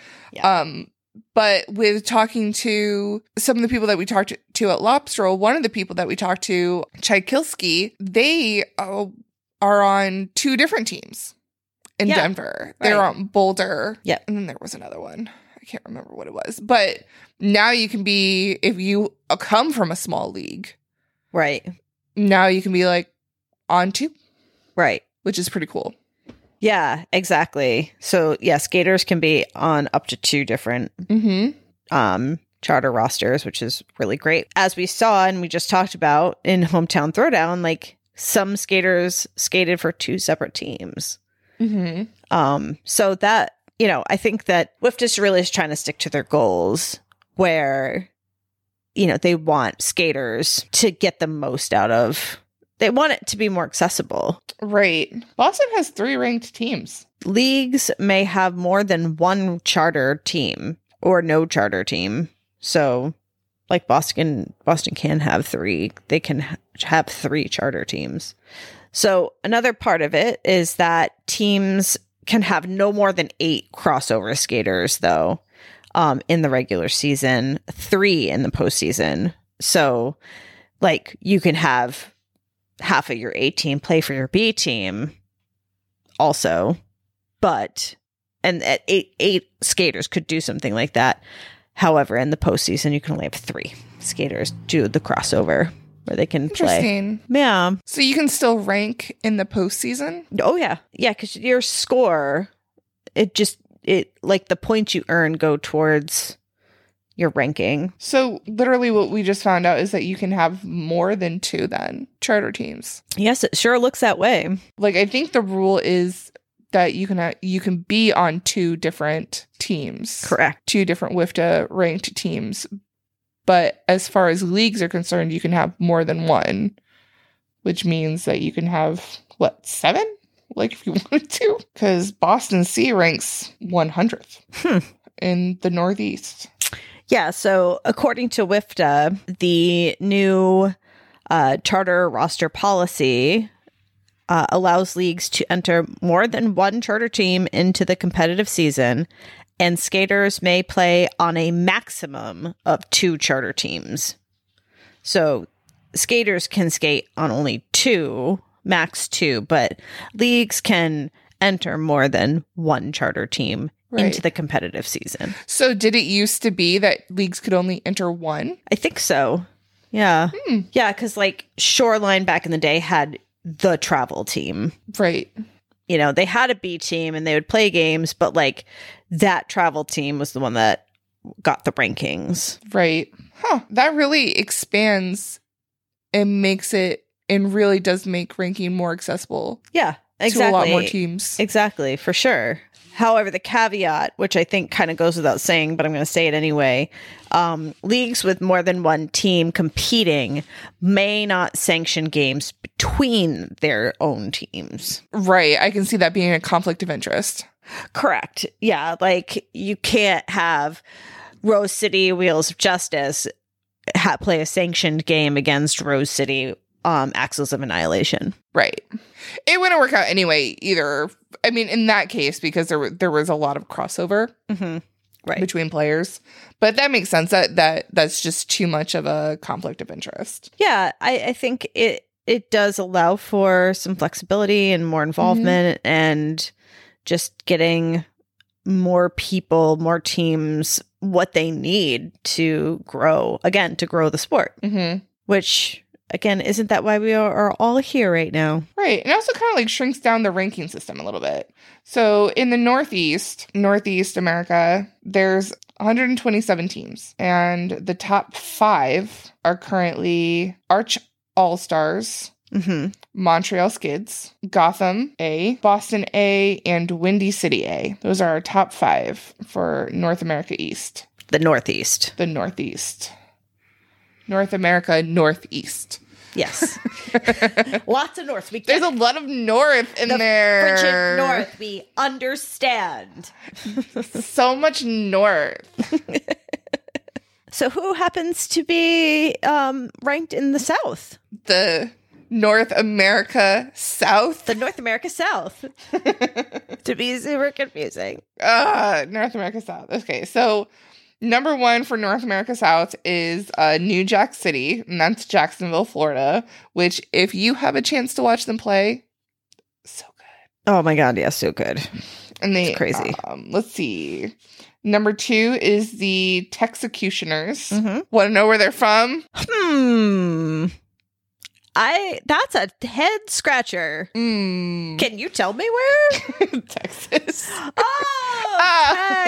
But with talking to some of the people that we talked to at Lobster Roll, one of the people that we talked to, Chykilski, they are on two different teams. in Yeah. Denver. They were Right. on Boulder. Yep. And then there was another one. I can't remember what it was. But now you can be, if you come from a small league, Right. now you can be like on 2, Right. which is pretty cool. Yeah, exactly. So yeah, skaters can be on up to 2 different charter rosters, which is really great. As we saw and we just talked about in Hometown Throwdown, like some skaters skated for 2 separate teams. So that, you know, I think that WIFTIS really is trying to stick to their goals where, you know, they want skaters to get the most out of, they want it to be more accessible. Right. Boston has 3 ranked teams. Leagues may have more than 1 charter team or no charter team. So like Boston can have 3. They can have 3 charter teams. So another part of it is that teams can have no more than 8 crossover skaters, though, in the regular season, 3 in the postseason. So, like, you can have half of your A team play for your B team also, but, and at 8 skaters could do something like that. However, in the postseason, you can only have 3 skaters do the crossover where they can play. Interesting. Yeah. So you can still rank in the postseason? Oh, yeah. Yeah, because your score, it like the points you earn go towards your ranking. So literally what we just found out is that you can have more than 2 then, charter teams. Yes, it sure looks that way. Like, I think the rule is that you can be on 2 different teams. Correct. 2 different WIFTA ranked teams. But as far as leagues are concerned, you can have more than 1, which means that you can have, 7? Like, if you wanted to? Because Boston C ranks 100th in the Northeast. Yeah, so according to WIFTA, the new charter roster policy allows leagues to enter more than 1 charter team into the competitive season, and skaters may play on a maximum of 2 charter teams. So skaters can skate on only 2, max 2, but leagues can enter more than 1 charter team into the competitive season. So did it used to be that leagues could only enter 1? I think so. Yeah. Yeah, because like Shoreline back in the day had the travel team. Right. You know, they had a B team and they would play games, but like that travel team was the one that got the rankings. Right. Huh. That really expands and makes it, and really does make ranking more accessible. Yeah, exactly. To a lot more teams. Exactly, for sure. However, the caveat, which I think kind of goes without saying, but I'm going to say it anyway, leagues with more than 1 team competing may not sanction games between their own teams. Right. I can see that being a conflict of interest. Correct. Yeah, like you can't have Rose City Wheels of Justice play a sanctioned game against Rose City Axles of Annihilation. Right. It wouldn't work out anyway either. I mean, in that case, because there was a lot of crossover between players. But that makes sense. That's just too much of a conflict of interest. Yeah, I think it does allow for some flexibility and more involvement and just getting more people, more teams, what they need to grow the sport. Which, again, isn't that why we are all here right now? Right. And it also kind of like shrinks down the ranking system a little bit. So in the Northeast America, there's 127 teams. And the top 5 are currently Arch All-Stars, Montreal Skids, Gotham A, Boston A, and Windy City A. Those are our top 5 for North America East. The Northeast. The Northeast. North America Northeast. Yes. Lots of North. There's a lot of North in there. Frigid North. We understand. So much North. So who happens to be ranked in the South? The North America South? The North America South. To be super confusing. North America South. Okay, so number 1 for North America South is New Jack City, and that's Jacksonville, Florida, which if you have a chance to watch them play, so good. Oh my God. Yeah. So good. And they, It's crazy. Let's see. Number 2 is the Texecutioners. Mhm. Want to know where they're from? That's a head scratcher. Can you tell me where? Texas. Oh,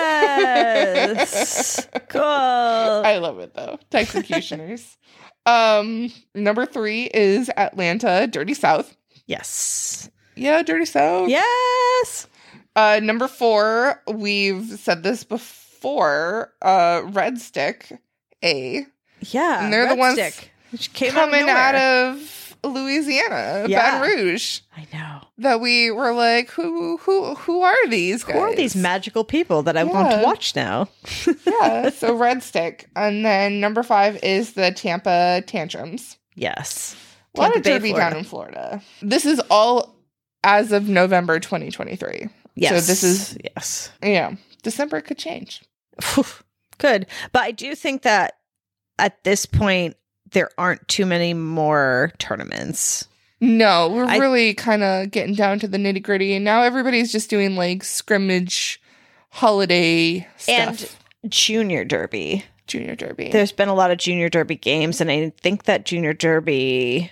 Texas. Cool. I love it though. Texecutioners. Number 3 is Atlanta, Dirty South. Yes. Yeah, Dirty South. Yes. Number 4, we've said this before. Red Stick, A. Yeah. And they're the Red ones Stick, which came coming out of Louisiana, Yeah. Baton Rouge. I know. That we were like, who are these guys? Who are these magical people that I want to Yeah. watch now? Yeah, so Red Stick. And then number 5 is the Tampa Tantrums. Yes. A lot Tampa of Bay, derby Florida. down in Florida. This is all as of November 2023. Yes. So this is, yes. yeah, December could change. Good. But I do think that at this point, there aren't too many more tournaments. No, we're really kind of getting down to the nitty gritty. And now everybody's just doing like scrimmage holiday stuff. And Junior Derby. Junior Derby. There's been a lot of Junior Derby games, and I think that Junior Derby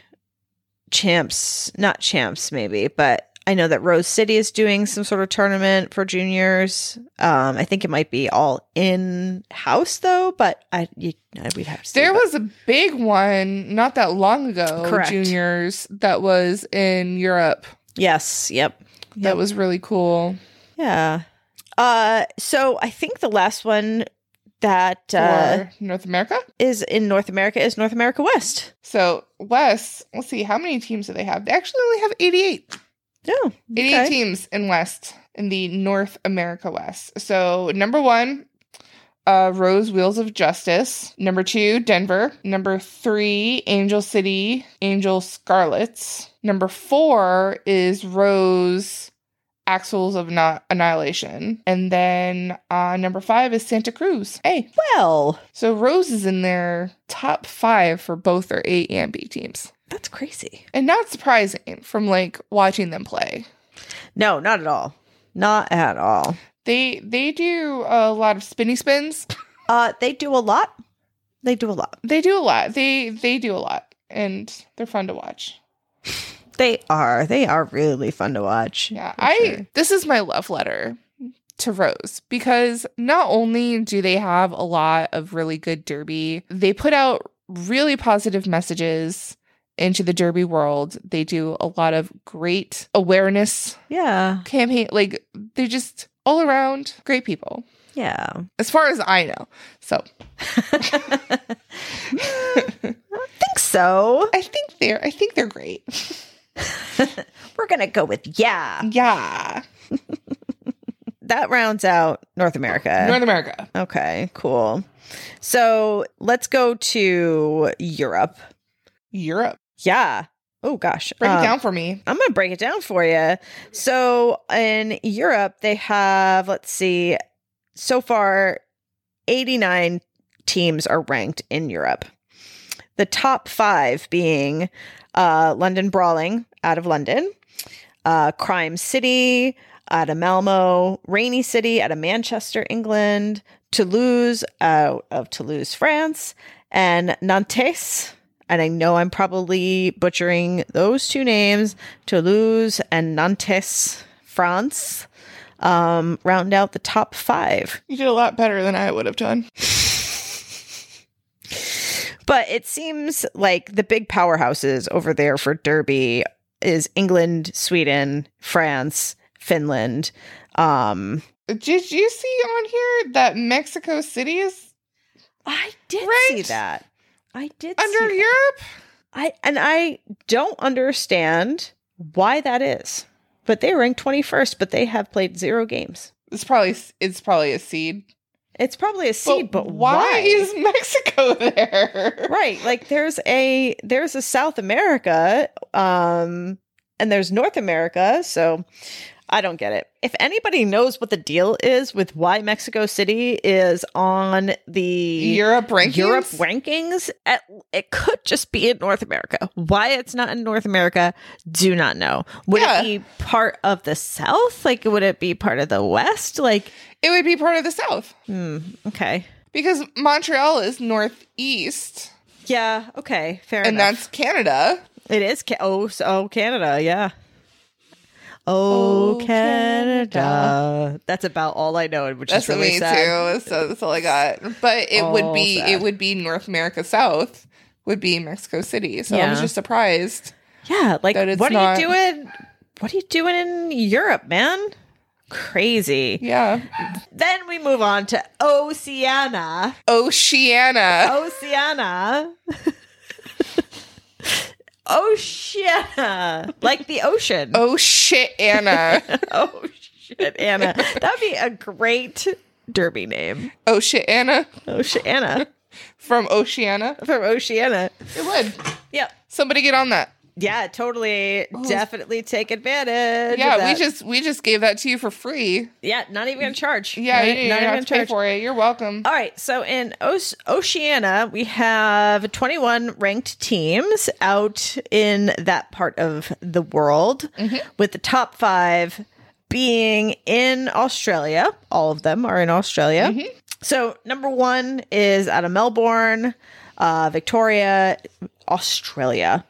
not champs maybe, but I know that Rose City is doing some sort of tournament for juniors. I think it might be all in-house though, but we'd have to see. There was a big one not that long ago, Correct. juniors, that was in Europe. Yes. Yep. That was really cool. Yeah. So I think the last one that For North America? is in North America is North America West. So West, let's see, how many teams do they have? They actually only have 88. Oh, 88 teams in West, in the North America West. So number 1, Rose Wheels of Justice. Number 2, Denver. Number 3, Angel City, Angel Scarlets. Number 4 is Rose Axles of Annihilation. And then number 5 is Santa Cruz. Hey. Well, So Rose is in their top 5 for both their A and B teams. that's crazy. And not surprising from like watching them play. No, not at all. Not at all. They do a lot of spinny spins. They do a lot. They do a lot. They do a lot. They do a lot, and they're fun to watch. They are. They are really fun to watch. Yeah, for sure. This is my love letter to Rose, because not only do they have a lot of really good derby, they put out really positive messages into the derby world. They do a lot of great awareness Yeah. campaign. Like, they're just all around great people, Yeah. as far as I know. So I think so. I think they're great. We're going to go with yeah. Yeah. That rounds out North America. North America. Okay, cool. So let's go to Europe. Europe. Yeah. Oh, gosh. Break it down for me. I'm going to break it down for you. So in Europe, they have, let's see, so far, 89 teams are ranked in Europe. The top 5 being London Brawling out of London, Crime City out of Malmo, Rainy City out of Manchester, England, Toulouse out of Toulouse, France, and Nantes. And I know I'm probably butchering those 2 names, Toulouse and Nantes, France, round out the top 5. You did a lot better than I would have done. But it seems like the big powerhouses over there for Derby is England, Sweden, France, Finland. Did you see on here that Mexico City is I did Right? see that. I did under see that. Europe? I don't understand why that is. But they ranked 21st, but they have played 0 games. It's probably a seed. It's probably a seed, but why is Mexico there? Right, like there's a South America, and there's North America. So, I don't get it. If anybody knows what the deal is with why Mexico City is on the Europe rankings, it could just be in North America. Why it's not in North America, do not know. Would it be part of the South? Like, would it be part of the West? Like, it would be part of the South. Okay. Because Montreal is northeast. Yeah, okay, fair enough. And that's Canada. It is. Canada, yeah. Oh, Canada. That's about all I know, which is really sad. Too. So that's all I got. But it would be North America South would be Mexico City. So I was just surprised. Yeah, like what are you doing? What are you doing in Europe, man? Crazy. Yeah. Then we move on to Oceania. Oceania, like the ocean. Oh shit, Anna. Oh shit, Anna. That'd be a great derby name. Oh shit, Anna. Oceania. From Oceania. It would. Yep. Somebody get on that. Yeah, totally. Definitely take advantage. Yeah, we just gave that to you for free. Yeah, not even gonna charge. Yeah, right? You not even have to pay for it. You're welcome. All right, so in Oceania, we have 21 ranked teams out in that part of the world, with the top 5 being in Australia. All of them are in Australia. So number 1 is out of Melbourne, Victoria, Australia.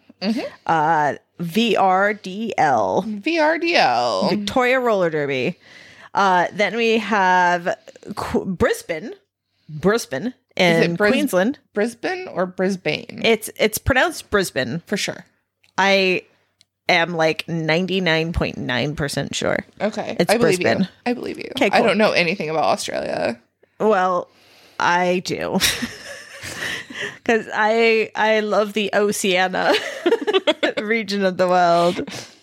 VRDL, Victoria Roller Derby. Then we have Brisbane in Queensland. Brisbane or Brisbane? It's pronounced Brisbane for sure. I am like 99.9% sure. Okay, it's Brisbane. I believe you. Okay, cool. I don't know anything about Australia. Well, I do. Because I love the Oceania region of the world.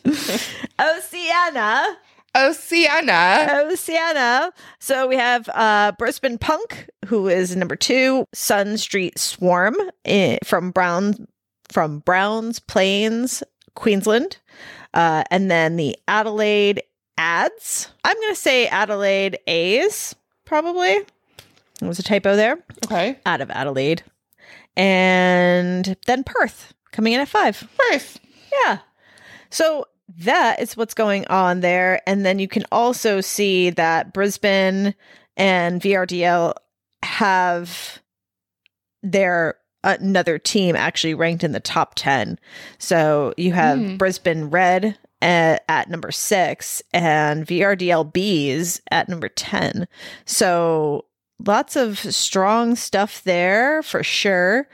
Oceania. So we have Brisbane Punk, who is number 2. Sun Street Swarm from Browns Plains, Queensland. And then the Adelaide Ads. I'm going to say Adelaide A's, probably. There was a typo there. Okay. Out of Adelaide. And then Perth coming in at 5. Perth. Yeah. So that is what's going on there. And then you can also see that Brisbane and VRDL have their another team actually ranked in the top 10. So you have Brisbane Red at number 6 and VRDL Bees at number 10. So lots of strong stuff there for sure.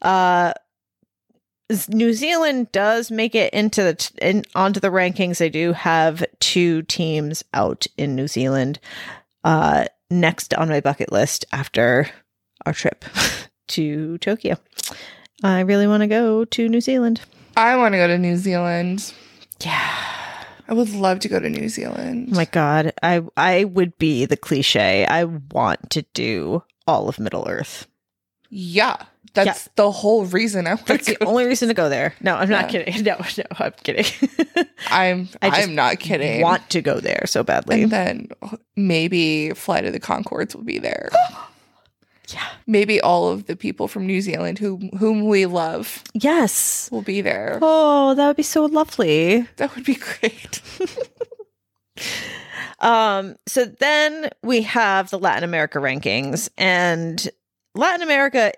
New Zealand does make it into onto the rankings. They do have 2 teams out in New Zealand. Next on my bucket list after our trip to Tokyo. I really want to go to New Zealand. I want to go to New Zealand. Yeah. I would love to go to New Zealand. Oh my God. I would be the cliche. I want to do all of Middle Earth. Yeah. That's the whole reason I want to go. That's the only reason to go there. No, I'm not kidding. No, I'm kidding. I'm not kidding. Want to go there so badly. And then maybe Flight of the Conchords will be there. Yeah. Maybe all of the people from New Zealand whom we love. Yes. Will be there. Oh, that would be so lovely. That would be great. So then we have the Latin America rankings, and Latin America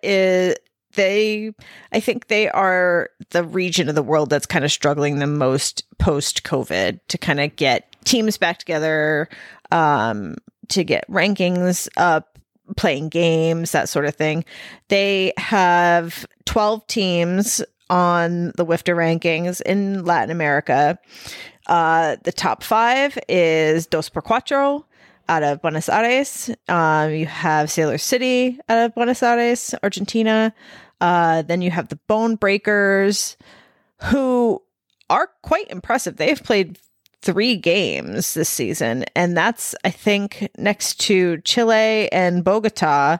I think they are the region of the world that's kind of struggling the most post-COVID to kind of get teams back together, to get rankings up, playing games, that sort of thing. They have 12 teams on the WIFTA rankings in Latin America. The top 5 is Dos por Cuatro out of Buenos Aires. You have Sailor City out of Buenos Aires, Argentina. Then you have the Bone Breakers, who are quite impressive. They have played 3 games this season, and that's, I think, next to Chile and Bogota.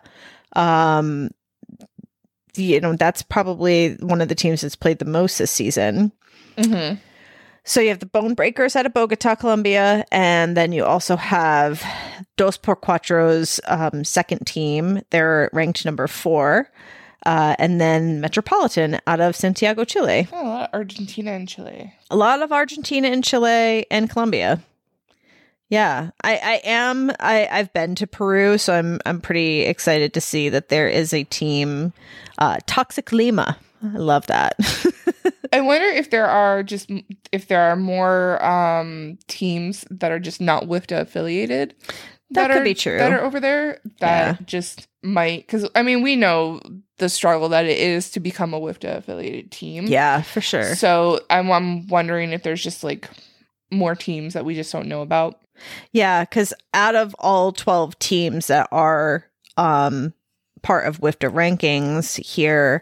That's probably one of the teams that's played the most this season. So you have the Bone Breakers out of Bogota, Colombia, and then you also have Dos por Cuatro's second team. They're ranked number 4. And then Metropolitan out of Santiago, Chile. Oh, a lot of Argentina and Chile. A lot of Argentina and Chile and Colombia. Yeah, I've been to Peru, so I'm pretty excited to see that there is a team, Toxic Lima. I love that. I wonder if there are more teams that are just not WIFTA affiliated. That could be true. That are over there that just might, because I mean we know the struggle that it is to become a WIFTA affiliated team. Yeah, for sure. So I'm wondering if there's just like more teams that we just don't know about. Yeah, because out of all 12 teams that are part of WIFTA rankings here,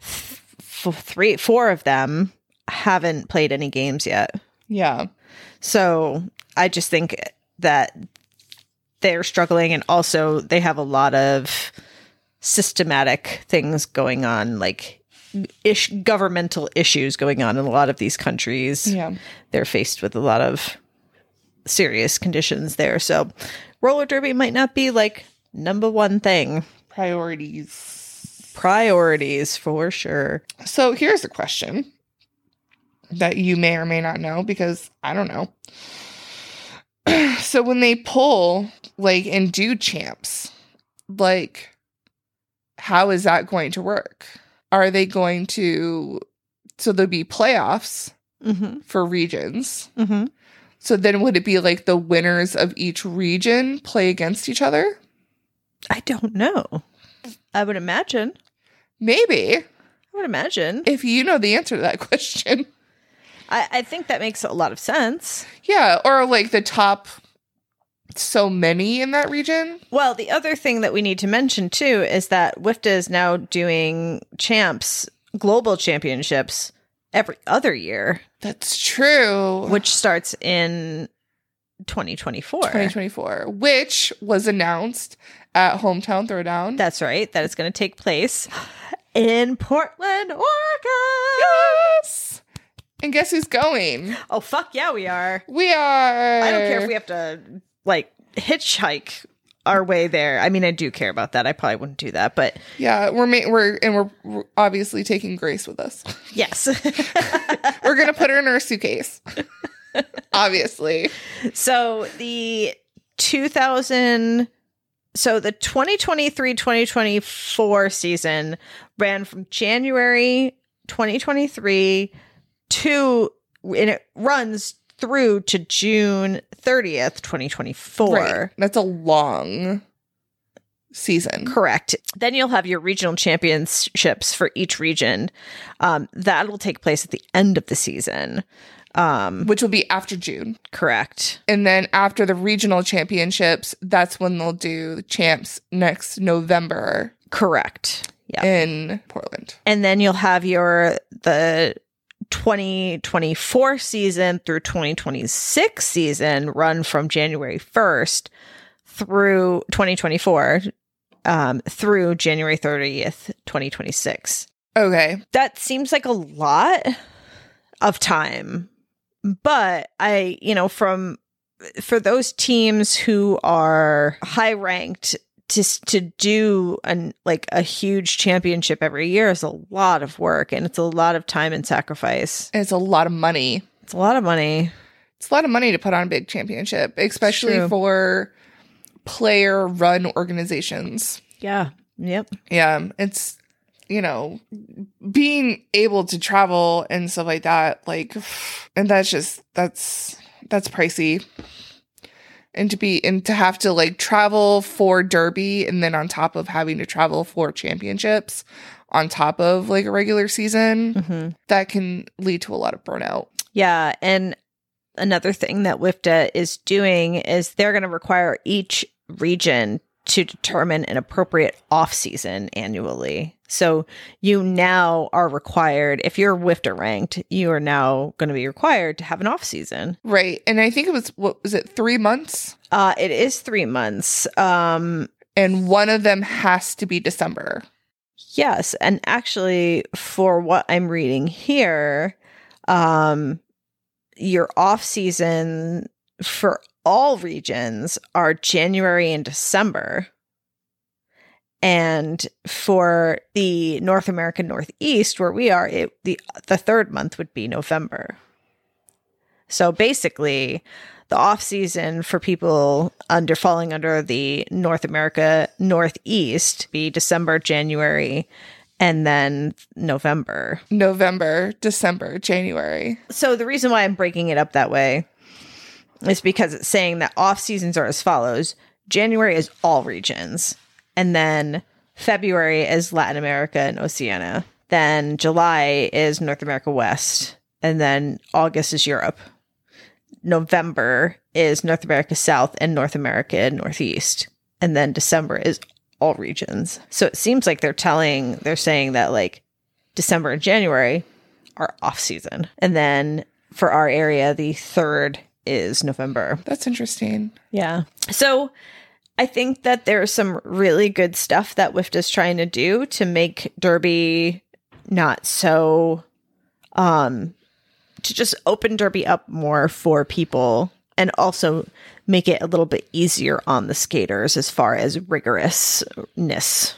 4 of them haven't played any games yet. Yeah. So I just think that they're struggling, and also they have a lot of systematic things going on, like governmental issues going on in a lot of these countries. Yeah. They're faced with a lot of serious conditions there. So roller derby might not be like number one thing. Priorities for sure. So here's a question that you may or may not know, because I don't know. So when they pull like and do champs, like how is that going to work? Are they going to, so there'll be playoffs for regions. Mm-hmm. So then would it be like the winners of each region play against each other? I don't know. I would imagine. Maybe. I would imagine. If you know the answer to that question. I think that makes a lot of sense. Yeah, or like the top so many in that region. Well, the other thing that we need to mention too is that WIFTA is now doing global championships every other year. That's true. Which starts in 2024. 2024, which was announced at Hometown Throwdown. That's right. That is going to take place in Portland, Oregon. Yes! And guess who's going? Oh, fuck yeah, we are. We are. I don't care if we have to, like, hitchhike our way there. I mean, I do care about that. I probably wouldn't do that, but yeah, we're obviously taking Grace with us. Yes. We're going to put her in our suitcase. Obviously. So the 2023-2024 season ran from January 2023 and it runs through to June 30th, 2024. Right. That's a long season. Correct. Then you'll have your regional championships for each region. That will take place at the end of the season. Which will be after June. Correct. And then after the regional championships, that's when they'll do the champs next November. Correct. Yeah. In Portland. And then you'll have the 2024 season through 2026 season run from January 1st through 2024 through January 30th, 2026. Okay. That seems like a lot of time. But for those teams who are high ranked, to do a huge championship every year is a lot of work, and it's a lot of time and sacrifice. And it's a lot of money. It's a lot of money. It's a lot of money to put on a big championship, especially for player run organizations. Yeah. Yep. Yeah. It's, being able to travel and stuff like that, and that's pricey. And to have to travel for Derby, and then on top of having to travel for championships on top of a regular season, that can lead to a lot of burnout. Yeah. And another thing that WIFTA is doing is they're going to require each region to determine an appropriate off season annually. So you now are required, if you're WIFTA ranked, you are now going to be required to have an off season. Right. And I think it was, 3 months? It is 3 months. And one of them has to be December. Yes. And actually, for what I'm reading here, your off season for all regions are January and December. And for the North American Northeast, where we are, the third month would be November. So basically, the off season for people falling under the North America Northeast be December, January, and then November. November, December, January. So the reason why I'm breaking it up that way is because it's saying that off seasons are as follows. January is all regions. And then February is Latin America and Oceania. Then July is North America West. And then August is Europe. November is North America South and North America Northeast. And then December is all regions. So it seems like they're saying that like December and January are off season. And then for our area, the third is November. That's interesting. Yeah. So I think that there's some really good stuff that WIFT is trying to do to make Derby not so, to just open Derby up more for people and also make it a little bit easier on the skaters as far as rigorousness,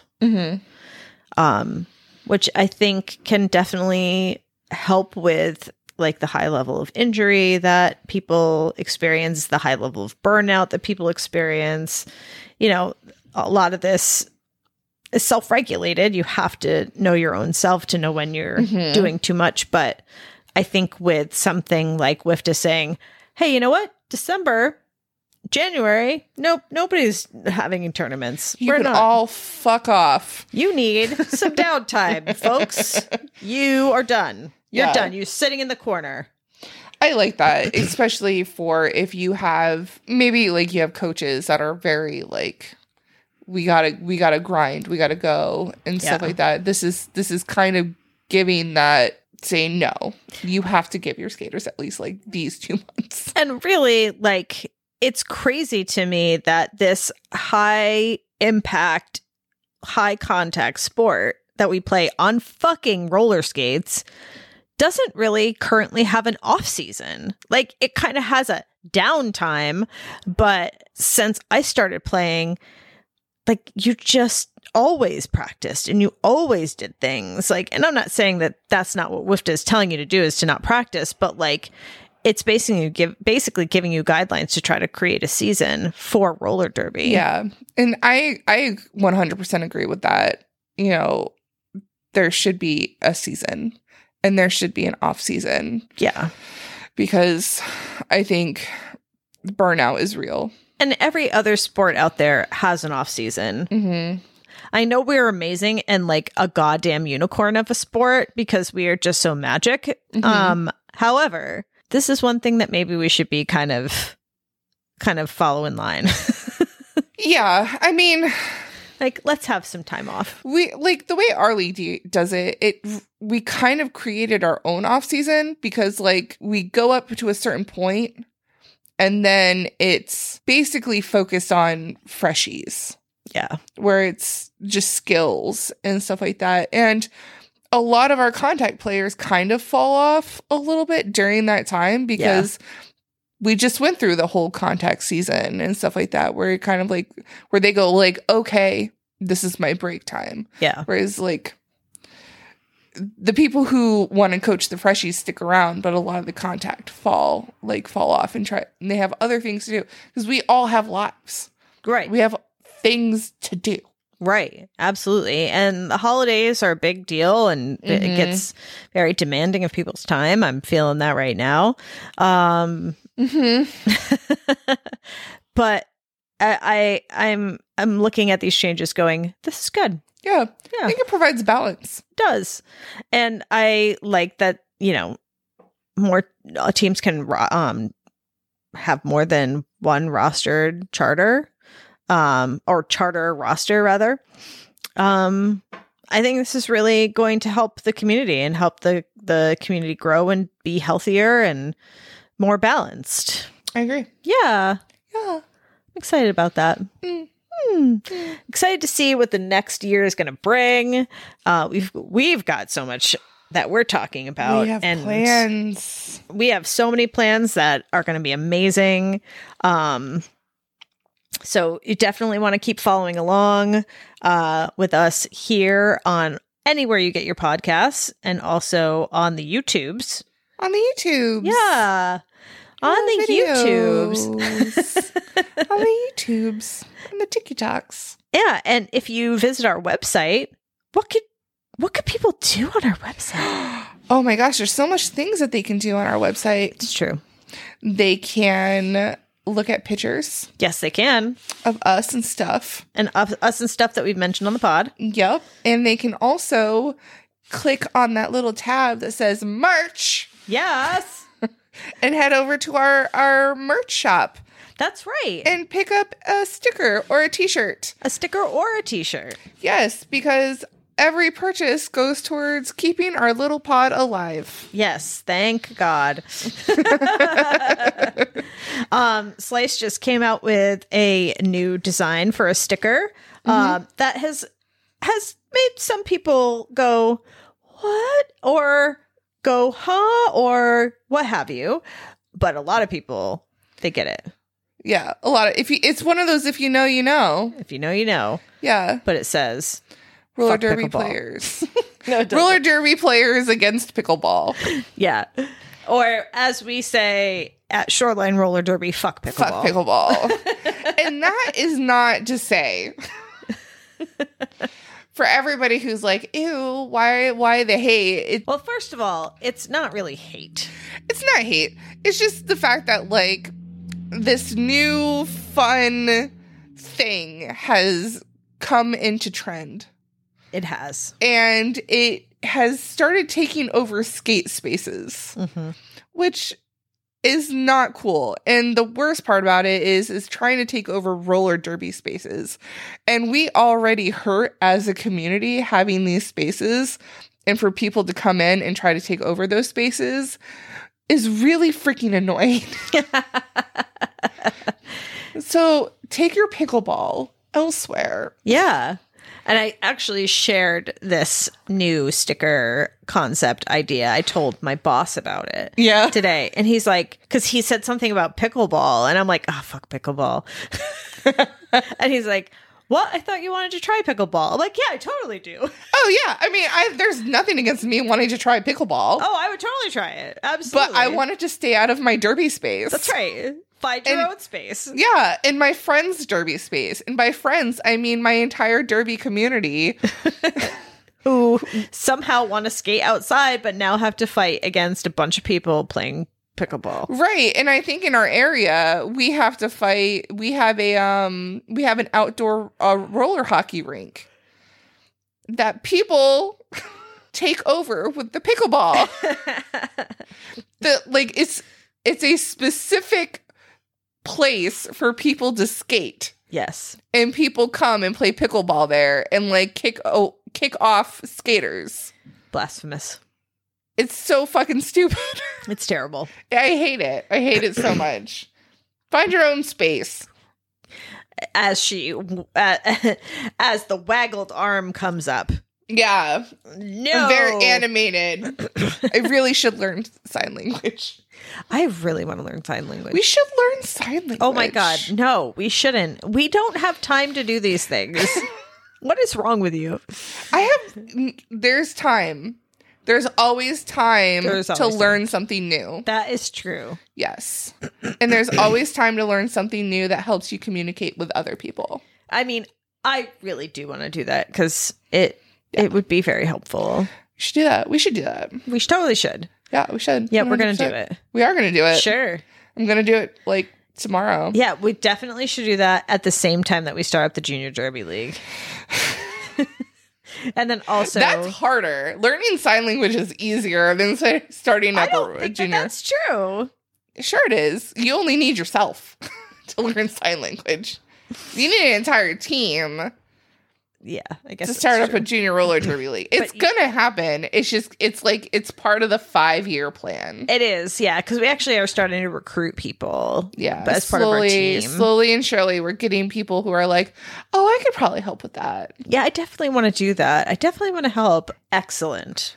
which I think can definitely help with like the high level of injury that people experience, the high level of burnout that people experience. You know, a lot of this is self-regulated. You have to know your own self to know when you're doing too much. But I think with something like WIFT is saying, hey, you know what? December, January, nobody's having tournaments. You can all fuck off. You need some downtime, folks. You are done. You're done. You're sitting in the corner. I like that, especially for if you have maybe like you have coaches that are very like we gotta grind, we gotta go and stuff like that. This is kind of giving that saying no, you have to give your skaters at least like these 2 months. And really, like, it's crazy to me that this high impact, high contact sport that we play on fucking roller skates doesn't really currently have an off season. Like, it kind of has a downtime, but since I started playing, like, you just always practiced and you always did things. Like, and I'm not saying that that's not what WIFT is telling you to do, is to not practice, but like, it's basically giving you guidelines to try to create a season for roller derby. Yeah. And I 100% agree with that. You know, there should be a season and there should be an off season. Yeah. Because I think burnout is real. And every other sport out there has an off season. Mm-hmm. I know we're amazing and like a goddamn unicorn of a sport because we are just so magic. Mm-hmm. However, this is one thing that maybe we should be kind of follow in line. Yeah. I mean, like, let's have some time off. We like the way our league does it. We kind of created our own off season because like we go up to a certain point and then it's basically focused on freshies. Yeah. Where it's just skills and stuff like that. And a lot of our contact players kind of fall off a little bit during that time because we just went through the whole contact season and stuff like that, where it kind of like, where they go like, okay, this is my break time. Yeah. Whereas like the people who want to coach the freshies stick around, but a lot of the contact fall off and they have other things to do because we all have lives. Right. We have things to do. Right. Absolutely. And the holidays are a big deal and it gets very demanding of people's time. I'm feeling that right now. But I'm looking at these changes going, this is good. Yeah. I think it provides balance. It does. And I like that, you know, more teams can have more than one rostered charter. Or charter roster rather. I think this is really going to help the community and help the community grow and be healthier and more balanced. I agree. Yeah. I'm excited about that. Excited to see what the next year is going to bring. We've got so much that we're talking about. We have and plans. we have so many plans that are going to be amazing. So you definitely want to keep following along with us here on anywhere you get your podcasts, and also on the YouTubes. On the YouTubes. Yeah. On the YouTubes. On the YouTubes. And the TikToks. Yeah. And if you visit our website, what could people do on our website? Oh my gosh, there's so much things that they can do on our website. It's true. They can look at pictures Yes, they can. of us and stuff. And us and stuff that we've mentioned on the pod. Yep. And they can also click on that little tab that says merch Yes. and head over to our merch shop That's right. and pick up a sticker or a t-shirt. A sticker or a t-shirt. Yes, because every purchase goes towards keeping our little pod alive. Yes, thank God. Slice just came out with a new design for a sticker that has made some people go, what? Or go, huh? Or what have you. But a lot of people, they get it. Yeah, a lot of it's one of those if you know, you know. If you know, you know. Yeah. But it says Roller fuck derby pickleball. Players. No, it doesn't. Roller derby players against pickleball. Yeah. Or as we say at Shoreline Roller Derby, fuck pickleball. Fuck pickleball. And that is not to say for everybody who's like, ew, why the hate? Well, first of all, it's not really hate. It's not hate. It's just the fact that like this new fun thing has come into trend. It has. And it has started taking over skate spaces, which is not cool. And the worst part about it is trying to take over roller derby spaces. And we already hurt as a community having these spaces. And for people to come in and try to take over those spaces is really freaking annoying. So take your pickleball elsewhere. Yeah. And I actually shared this new sticker concept idea. I told my boss about it today. And he's like, because he said something about pickleball. And I'm like, oh, fuck pickleball. And he's like, what? I thought you wanted to try pickleball. I'm like, yeah, I totally do. Oh, yeah. I mean, there's nothing against me wanting to try pickleball. Oh, I would totally try it. Absolutely. But I wanted to stay out of my derby space. That's right. Find your own space. Yeah, in my friend's derby space. And by friends, I mean my entire derby community. Who somehow want to skate outside, but now have to fight against a bunch of people playing pickleball. Right. And I think in our area, we have to fight. We have an outdoor roller hockey rink that people take over with the pickleball. It's a specific place for people to skate. Yes. And people come and play pickleball there and like kick off skaters. Blasphemous. It's so fucking stupid. It's terrible. I hate it. I hate it so much. Find your own space. As the waggled arm comes up. Yeah. No. I'm very animated. I really should learn sign language. I really want to learn sign language. We should learn sign language. Oh my God. No, we shouldn't. We don't have time to do these things. What is wrong with you? There's time. There's always time to learn something new. That is true. Yes. And there's always time to learn something new that helps you communicate with other people. I mean, I really do want to do that because it would be very helpful. We should do that. We should do that. We totally should. Yeah, we should. Yeah, we're going to do it. We are going to do it. Sure. I'm going to do it like tomorrow. Yeah, we definitely should do that at the same time that we start up the Junior Derby League. And then also... That's harder. Learning sign language is easier than starting up a junior. That's true. Sure it is. You only need yourself to learn sign language. You need an entire team. Yeah, I guess to start up a junior roller derby league. It's gonna happen. It's just it's part of the 5-year plan. It is, yeah, because we actually are starting to recruit people. Yeah, as part of our team. Slowly and surely, we're getting people who are like, "Oh, I could probably help with that." Yeah, I definitely want to do that. I definitely want to help. Excellent.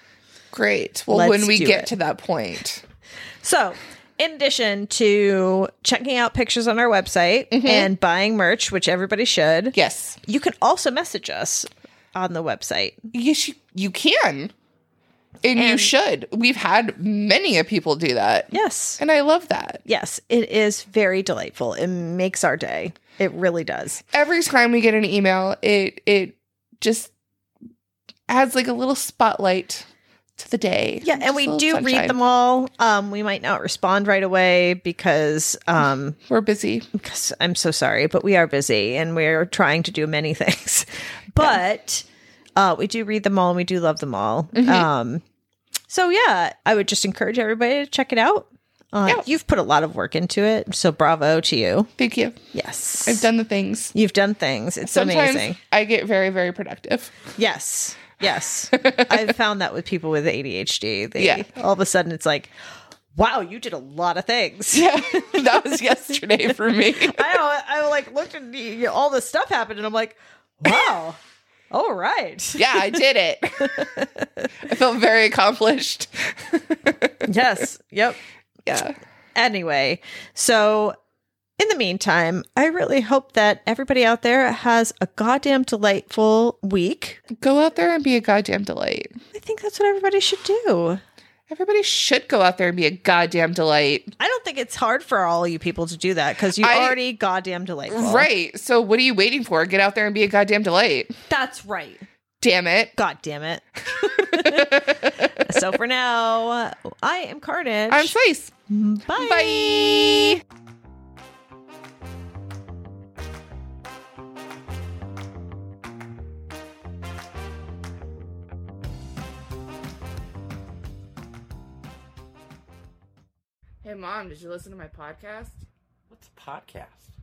Great. Well, Let's when we do get it. to that point. So, in addition to checking out pictures on our website and buying merch, which everybody should, Yes. you can also message us on the website. Yes, you can. And you should. We've had many of people do that. Yes. And I love that. Yes, it is very delightful. It makes our day. It really does. Every time we get an email, it just adds like a little spotlight to the day. Yeah, and Just a we little do sunshine. read them all. We might not respond right away because We're busy. I'm so sorry, but we are busy and we're trying to do many things. But we do read them all and we do love them all. So yeah, I would just encourage everybody to check it out. Yeah. You've put a lot of work into it, so bravo to you. Thank you. Yes. I've done the things. You've done things. It's Sometimes amazing. I get very, very productive. Yes. Yes. I've found that with people with ADHD. Yeah. All of a sudden it's like, wow, you did a lot of things. Yeah, that was yesterday for me. I like looked at all this stuff happened and I'm like, wow. All right. Yeah, I did it. I felt very accomplished. Yes. Yep. Yeah. Anyway, so in the meantime, I really hope that everybody out there has a goddamn delightful week. Go out there and be a goddamn delight. I think that's what everybody should do. Everybody should go out there and be a goddamn delight. I don't think it's hard for all you people to do that because you're already goddamn delightful. Right. So what are you waiting for? Get out there and be a goddamn delight. That's right. Damn it. God damn it. So for now, I am Carnage. I'm Slice. Bye. Bye. Hey, Mom, did you listen to my podcast? What's a podcast?